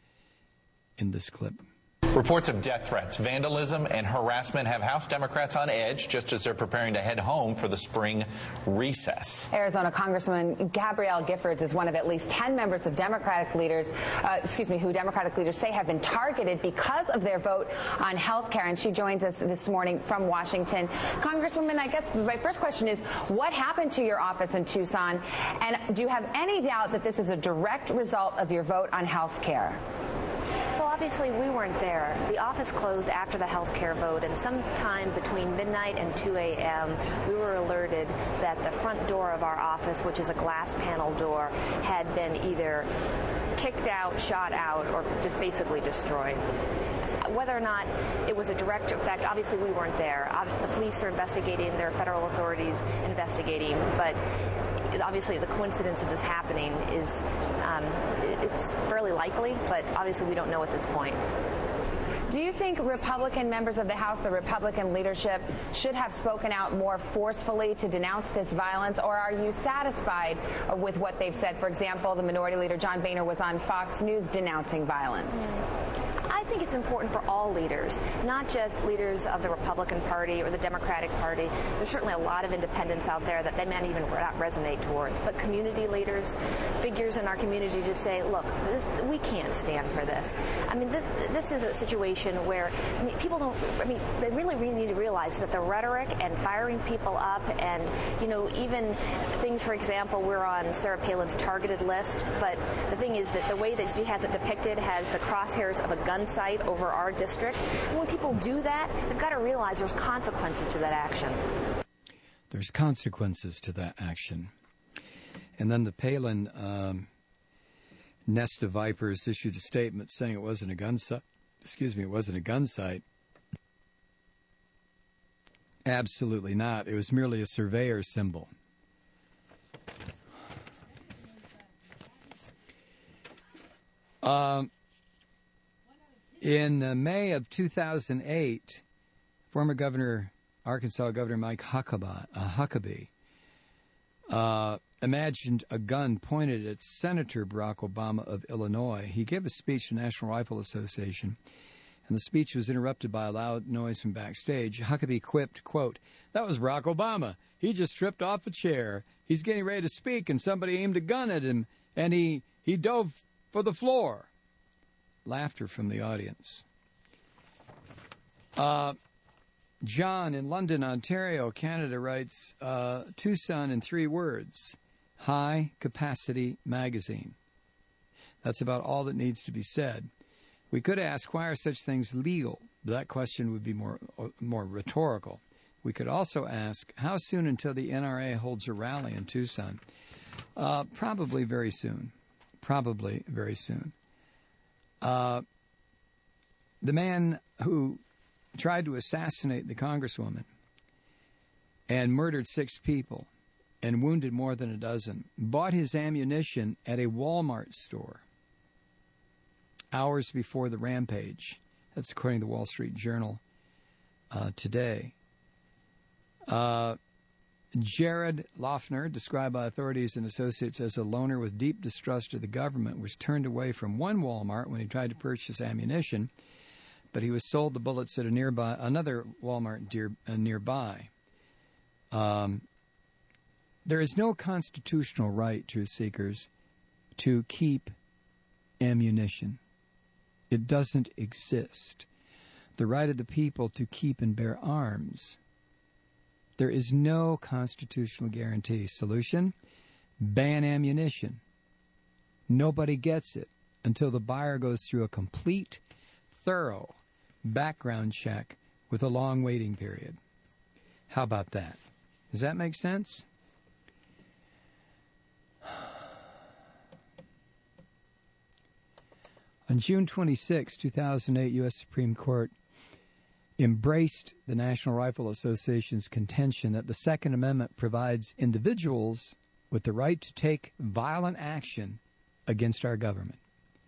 in this clip. Reports of death threats, vandalism, and harassment have House Democrats on edge just as they're preparing to head home for the spring recess. Arizona Congresswoman Gabrielle Giffords is one of at least 10 members of Democratic leaders, who Democratic leaders say have been targeted because of their vote on health care. And she joins us this morning from Washington. Congresswoman, I guess my first question is, what happened to your office in Tucson? And do you have any doubt that this is a direct result of your vote on health care? Well, obviously, we weren't there. The office closed after the health care vote, and sometime between midnight and 2 a.m., we were alerted that the front door of our office, which is a glass panel door, had been either kicked out, shot out, or just basically destroyed. Whether or not it was a direct effect, obviously we weren't there. The police are investigating, there are federal authorities investigating, but obviously the coincidence of this happening is it's fairly likely, but obviously we don't know at this point. Do you think Republican members of the House, the Republican leadership, should have spoken out more forcefully to denounce this violence, or are you satisfied with what they've said? For example, the Minority Leader John Boehner was on Fox News denouncing violence. I think it's important for all leaders, not just leaders of the Republican Party or the Democratic Party. There's certainly a lot of independents out there that they might even not resonate towards, but community leaders, figures in our community to say, look, we can't stand for this. I mean, this is a situation where people don't, they really need to realize that the rhetoric and firing people up and, even things, for example, we're on Sarah Palin's targeted list, but the thing is that the way that she has it depicted has the crosshairs of a gun sight over our district. And when people do that, they've got to realize there's consequences to that action. There's consequences to that action. And then the Palin nest of vipers issued a statement saying it wasn't a gun sight. It wasn't a gun sight. Absolutely not. It was merely a surveyor symbol. In May of 2008, former Arkansas Governor Mike Huckabee imagined a gun pointed at Senator Barack Obama of Illinois. He gave a speech to the National Rifle Association, and the speech was interrupted by a loud noise from backstage. Huckabee quipped, quote, "That was Barack Obama. He just tripped off a chair. He's getting ready to speak, and somebody aimed a gun at him, and he dove for the floor." Laughter from the audience. John in London, Ontario, Canada writes, Tucson in 3 words, high capacity magazine. That's about all that needs to be said. We could ask, why are such things legal? That question would be more rhetorical. We could also ask, how soon until the NRA holds a rally in Tucson? Probably very soon. Probably very soon. The man who tried to assassinate the Congresswoman and murdered 6 people and wounded more than a dozen bought his ammunition at a Walmart store hours before the rampage. That's according to the Wall Street Journal today. Jared Loeffner, described by authorities and associates as a loner with deep distrust of the government, was turned away from one Walmart when he tried to purchase ammunition, but he was sold the bullets at another Walmart nearby. There is no constitutional right, truth seekers, to keep ammunition. It doesn't exist. The right of the people to keep and bear arms. There is no constitutional guarantee. Solution? Ban ammunition. Nobody gets it until the buyer goes through a complete, thorough background check with a long waiting period. How about that? Does that make sense? On June 26, 2008, U.S. Supreme Court embraced the National Rifle Association's contention that the Second Amendment provides individuals with the right to take violent action against our government.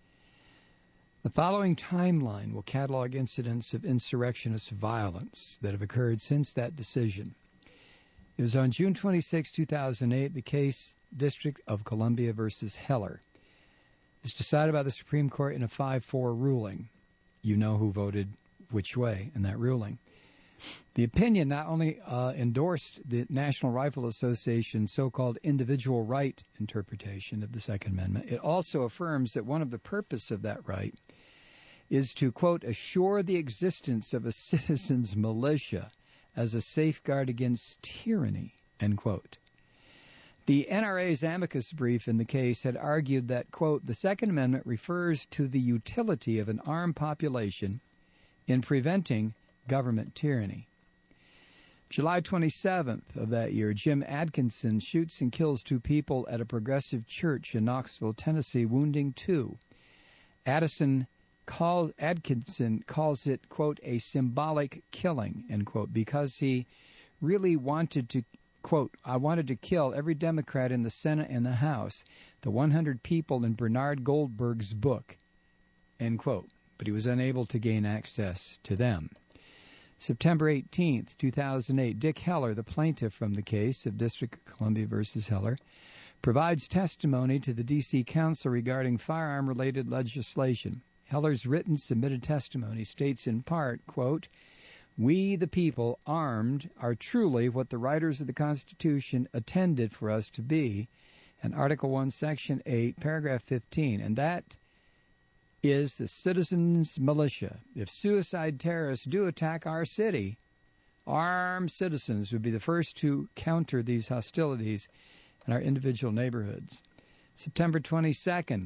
The following timeline will catalog incidents of insurrectionist violence that have occurred since that decision. It was on June 26, 2008, the case District of Columbia versus Heller. It was decided by the Supreme Court in a 5-4 ruling. You know who voted which way in that ruling. The opinion not only endorsed the National Rifle Association's so-called individual right interpretation of the Second Amendment, it also affirms that one of the purposes of that right is to, quote, assure the existence of a citizen's militia as a safeguard against tyranny, end quote. The NRA's amicus brief in the case had argued that, quote, the Second Amendment refers to the utility of an armed population in preventing government tyranny. July 27th of that year, Jim Atkinson shoots and kills 2 people at a progressive church in Knoxville, Tennessee, wounding 2. Atkinson calls it, quote, a symbolic killing, end quote, because he really wanted to, quote, I wanted to kill every Democrat in the Senate and the House, the 100 people in Bernard Goldberg's book, end quote. But he was unable to gain access to them. September 18th, 2008, Dick Heller, the plaintiff from the case of District of Columbia versus Heller, provides testimony to the D.C. Council regarding firearm-related legislation. Heller's written submitted testimony states in part, quote, we, the people, armed, are truly what the writers of the Constitution intended for us to be, in Article 1, Section 8, Paragraph 15, and that is the citizens' militia. If suicide terrorists do attack our city, armed citizens would be the first to counter these hostilities in our individual neighborhoods. September 22nd,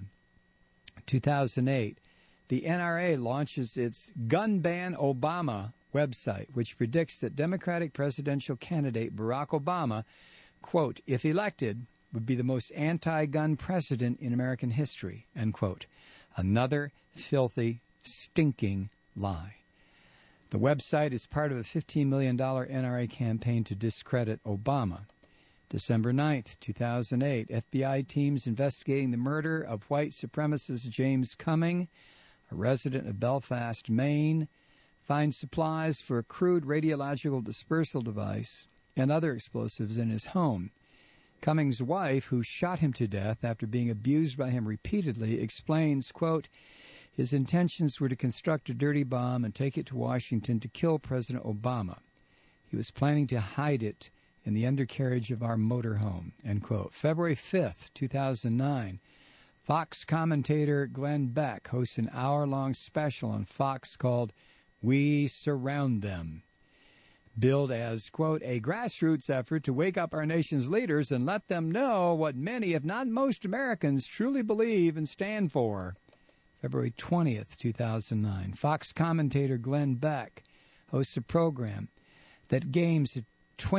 2008, the NRA launches its Gun Ban Obama website, which predicts that Democratic presidential candidate Barack Obama, quote, if elected, would be the most anti-gun president in American history, end quote. Another filthy, stinking lie. The website is part of a $15 million NRA campaign to discredit Obama. December 9th, 2008, FBI teams investigating the murder of white supremacist James Cumming, a resident of Belfast, Maine, find supplies for a crude radiological dispersal device and other explosives in his home. Cummings' wife, who shot him to death after being abused by him repeatedly, explains, quote, his intentions were to construct a dirty bomb and take it to Washington to kill President Obama. He was planning to hide it in the undercarriage of our motorhome, end quote. February 5th, 2009, Fox commentator Glenn Beck hosts an hour-long special on Fox called We Surround Them, billed as, quote, a grassroots effort to wake up our nation's leaders and let them know what many, if not most Americans, truly believe and stand for. February 20th, 2009, Fox commentator Glenn Beck hosts a program that games a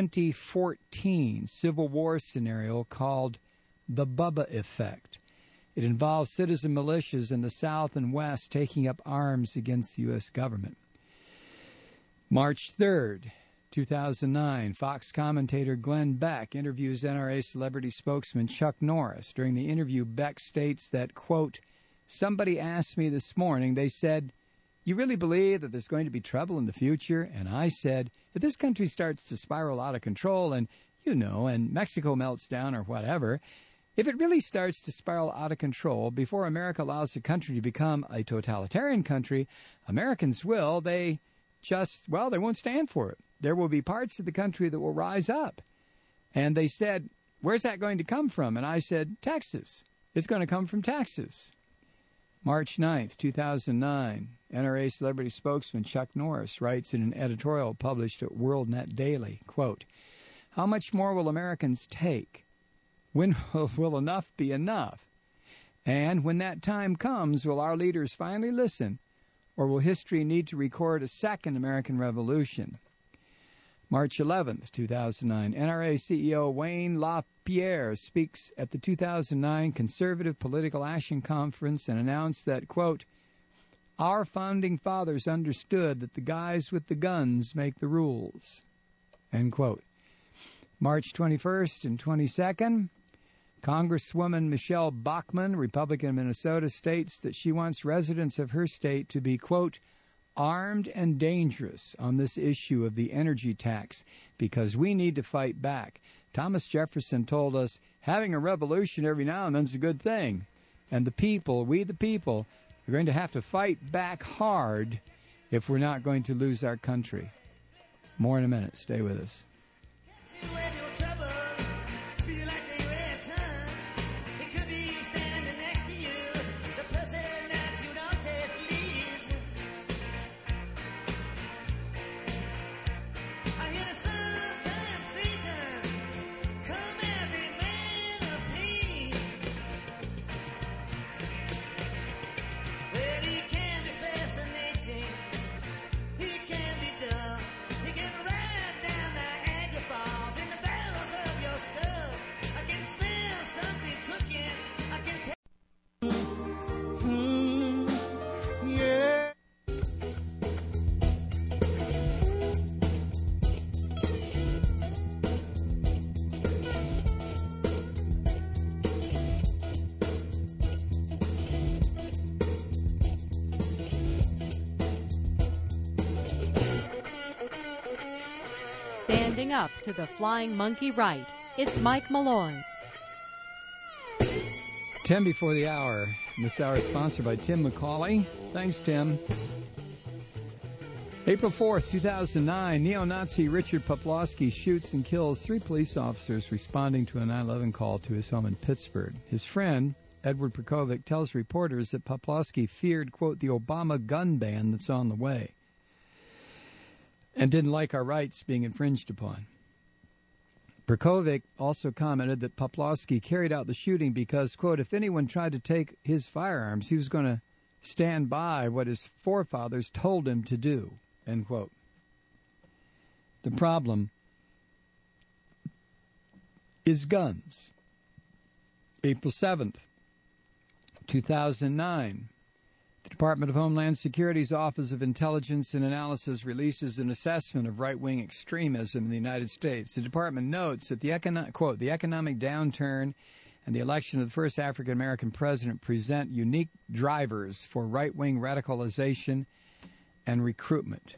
2014 Civil War scenario called The Bubba Effect. It involves citizen militias in the South and West taking up arms against the U.S. government. March 3rd, 2009, Fox commentator Glenn Beck interviews NRA celebrity spokesman Chuck Norris. During the interview, Beck states that, quote, somebody asked me this morning, they said, you really believe that there's going to be trouble in the future? And I said, if this country starts to spiral out of control and, and Mexico melts down or whatever, if it really starts to spiral out of control before America allows the country to become a totalitarian country, Americans will, they won't stand for it. There will be parts of the country that will rise up. And they said, where's that going to come from? And I said, Texas. It's going to come from Texas. March 9th, 2009, NRA celebrity spokesman Chuck Norris writes in an editorial published at WorldNet Daily, quote, how much more will Americans take? When will enough be enough? And when that time comes, will our leaders finally listen, or will history need to record a second American Revolution? March 11th, 2009, NRA CEO Wayne LaPierre speaks at the 2009 Conservative Political Action Conference and announced that, quote, our founding fathers understood that the guys with the guns make the rules, end quote. March 21st and 22nd, Congresswoman Michelle Bachmann, Republican of Minnesota, states that she wants residents of her state to be, quote, armed and dangerous on this issue of the energy tax because we need to fight back. Thomas Jefferson told us having a revolution every now and then is a good thing. And the people, we the people, are going to have to fight back hard if we're not going to lose our country. More in a minute. Stay with us. Standing up to the flying monkey right, it's Mike Malloy. 10 before the hour. This hour is sponsored by Tim McCauley. Thanks, Tim. April 4th, 2009, neo-Nazi Richard Poplawski shoots and kills 3 police officers responding to a 9/11 call to his home in Pittsburgh. His friend, Edward Perkovic, tells reporters that Poplawski feared, quote, the Obama gun ban that's on the way, and didn't like our rights being infringed upon. Perkovic also commented that Poplawski carried out the shooting because, quote, if anyone tried to take his firearms, he was going to stand by what his forefathers told him to do, end quote. The problem is guns. April 7th, 2009, The Department of Homeland Security's Office of Intelligence and Analysis releases an assessment of right-wing extremism in the United States. The department notes that the economic downturn and the election of the first African-American president present unique drivers for right-wing radicalization and recruitment.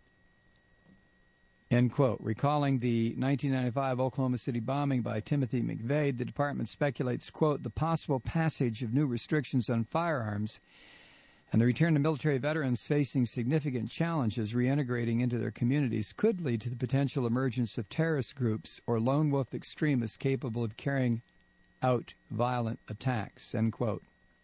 End quote. Recalling the 1995 Oklahoma City bombing by Timothy McVeigh, the department speculates, quote, the possible passage of new restrictions on firearms and the return of military veterans facing significant challenges reintegrating into their communities could lead to the potential emergence of terrorist groups or lone wolf extremists capable of carrying out violent attacks, end quote.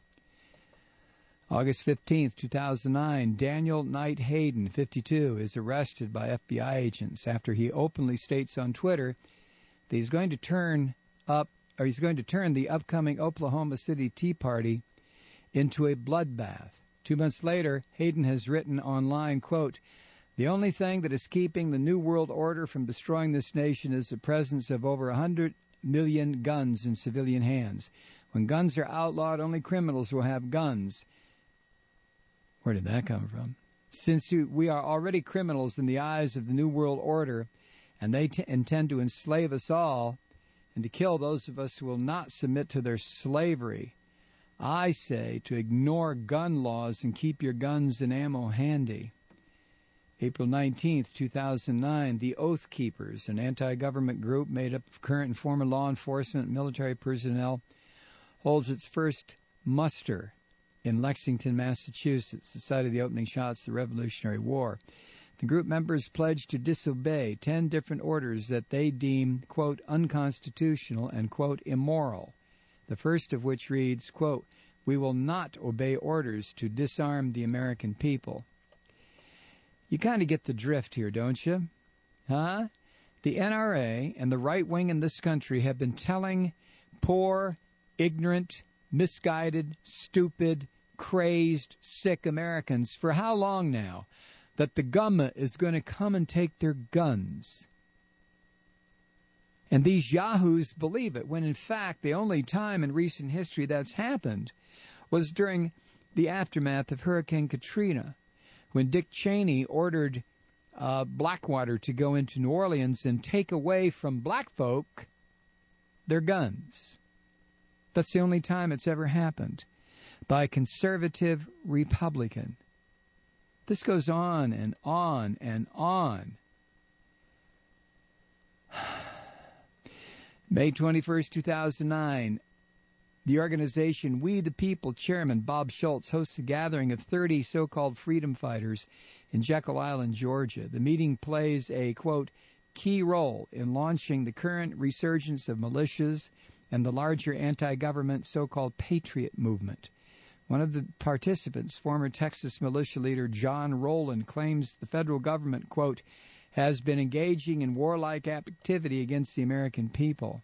August 15th, 2009, Daniel Knight Hayden, 52, is arrested by FBI agents after he openly states on Twitter that he's going to turn the upcoming Oklahoma City Tea Party into a bloodbath. 2 months later, Hayden has written online, quote, the only thing that is keeping the New World Order from destroying this nation is the presence of over 100 million guns in civilian hands. When guns are outlawed, only criminals will have guns. Where did that come from? Since we are already criminals in the eyes of the New World Order, and they intend to enslave us all and to kill those of us who will not submit to their slavery, I say to ignore gun laws and keep your guns and ammo handy. April 19th, 2009, the Oath Keepers, an anti-government group made up of current and former law enforcement and military personnel, holds its first muster in Lexington, Massachusetts, the site of the opening shots of the Revolutionary War. The group members pledged to disobey 10 different orders that they deem, quote, unconstitutional and, quote, immoral. The first of which reads, quote, we will not obey orders to disarm the American people. You kind of get the drift here, don't you? Huh? The NRA and the right wing in this country have been telling poor, ignorant, misguided, stupid, crazed, sick Americans for how long now that the government is going to come and take their guns. And these yahoos believe it, when in fact the only time in recent history that's happened was during the aftermath of Hurricane Katrina, when Dick Cheney ordered Blackwater to go into New Orleans and take away from black folk their guns. That's the only time it's ever happened by a conservative Republican. This goes on and on and on. May 21st, 2009, the organization We the People chairman Bob Schultz hosts a gathering of 30 so-called freedom fighters in Jekyll Island, Georgia. The meeting plays a, quote, key role in launching the current resurgence of militias and the larger anti-government so-called patriot movement. One of the participants, former Texas militia leader John Rowland, claims the federal government, quote, has been engaging in warlike activity against the American people.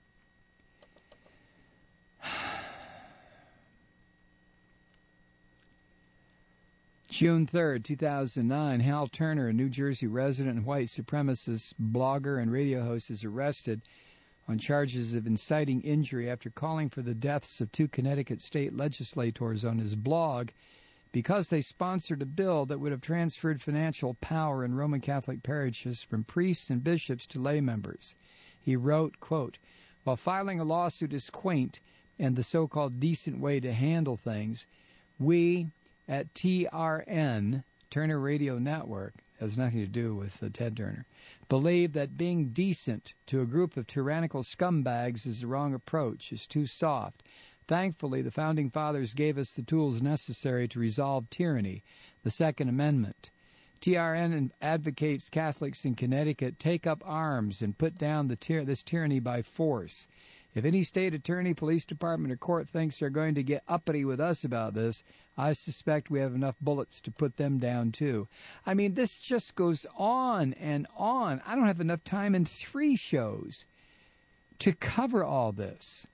June 3rd, 2009, Hal Turner, a New Jersey resident and white supremacist blogger and radio host, is arrested on charges of inciting injury after calling for the deaths of 2 Connecticut state legislators on his blog because they sponsored a bill that would have transferred financial power in Roman Catholic parishes from priests and bishops to lay members. He wrote, quote, while filing a lawsuit is quaint and the so-called decent way to handle things, we at TRN, Turner Radio Network, has nothing to do with Ted Turner, believe that being decent to a group of tyrannical scumbags is the wrong approach, is too soft. Thankfully, the Founding Fathers gave us the tools necessary to resolve tyranny, the Second Amendment. TRN advocates Catholics in Connecticut take up arms and put down this tyranny by force. If any state attorney, police department, or court thinks they're going to get uppity with us about this, I suspect we have enough bullets to put them down, too. I mean, this just goes on and on. I don't have enough time in 3 shows to cover all this.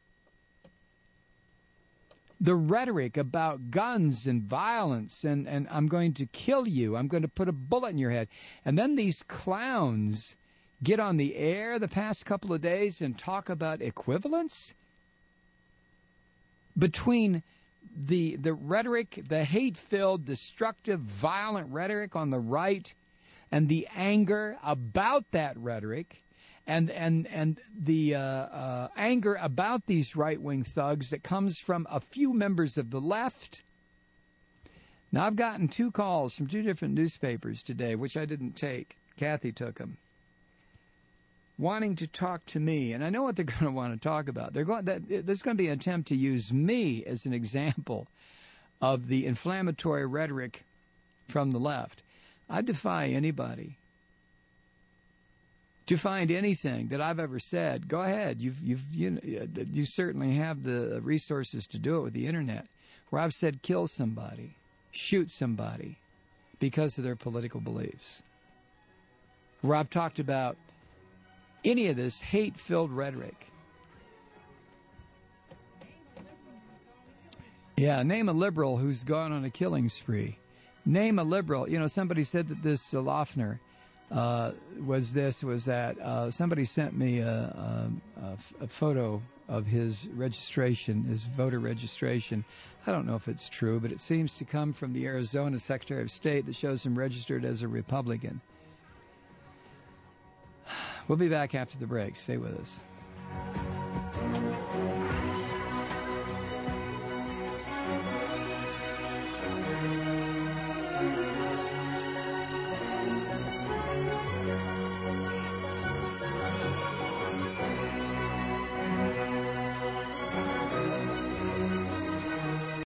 The rhetoric about guns and violence and I'm going to kill you, I'm going to put a bullet in your head. And then these clowns get on the air the past couple of days and talk about equivalence between the rhetoric, the hate-filled, destructive, violent rhetoric on the right, and the anger about that rhetoric, and the anger about these right-wing thugs that comes from a few members of the left. Now, I've gotten 2 calls from 2 different newspapers today, which I didn't take. Kathy took them, wanting to talk to me, and I know what they're going to want to talk about. There's going to be an attempt to use me as an example of the inflammatory rhetoric from the left. I defy anybody to find anything that I've ever said. Go ahead. You certainly have the resources to do it with the internet, where I've said kill somebody, shoot somebody because of their political beliefs, where I've talked about any of this hate-filled rhetoric. Yeah, name a liberal who's gone on a killing spree. Name a liberal. You know, somebody said that this Loeffner was this, was that. Somebody sent me a photo of his registration, his voter registration. I don't know if it's true, but it seems to come from the Arizona Secretary of State that shows him registered as a Republican. We'll be back after the break. Stay with us.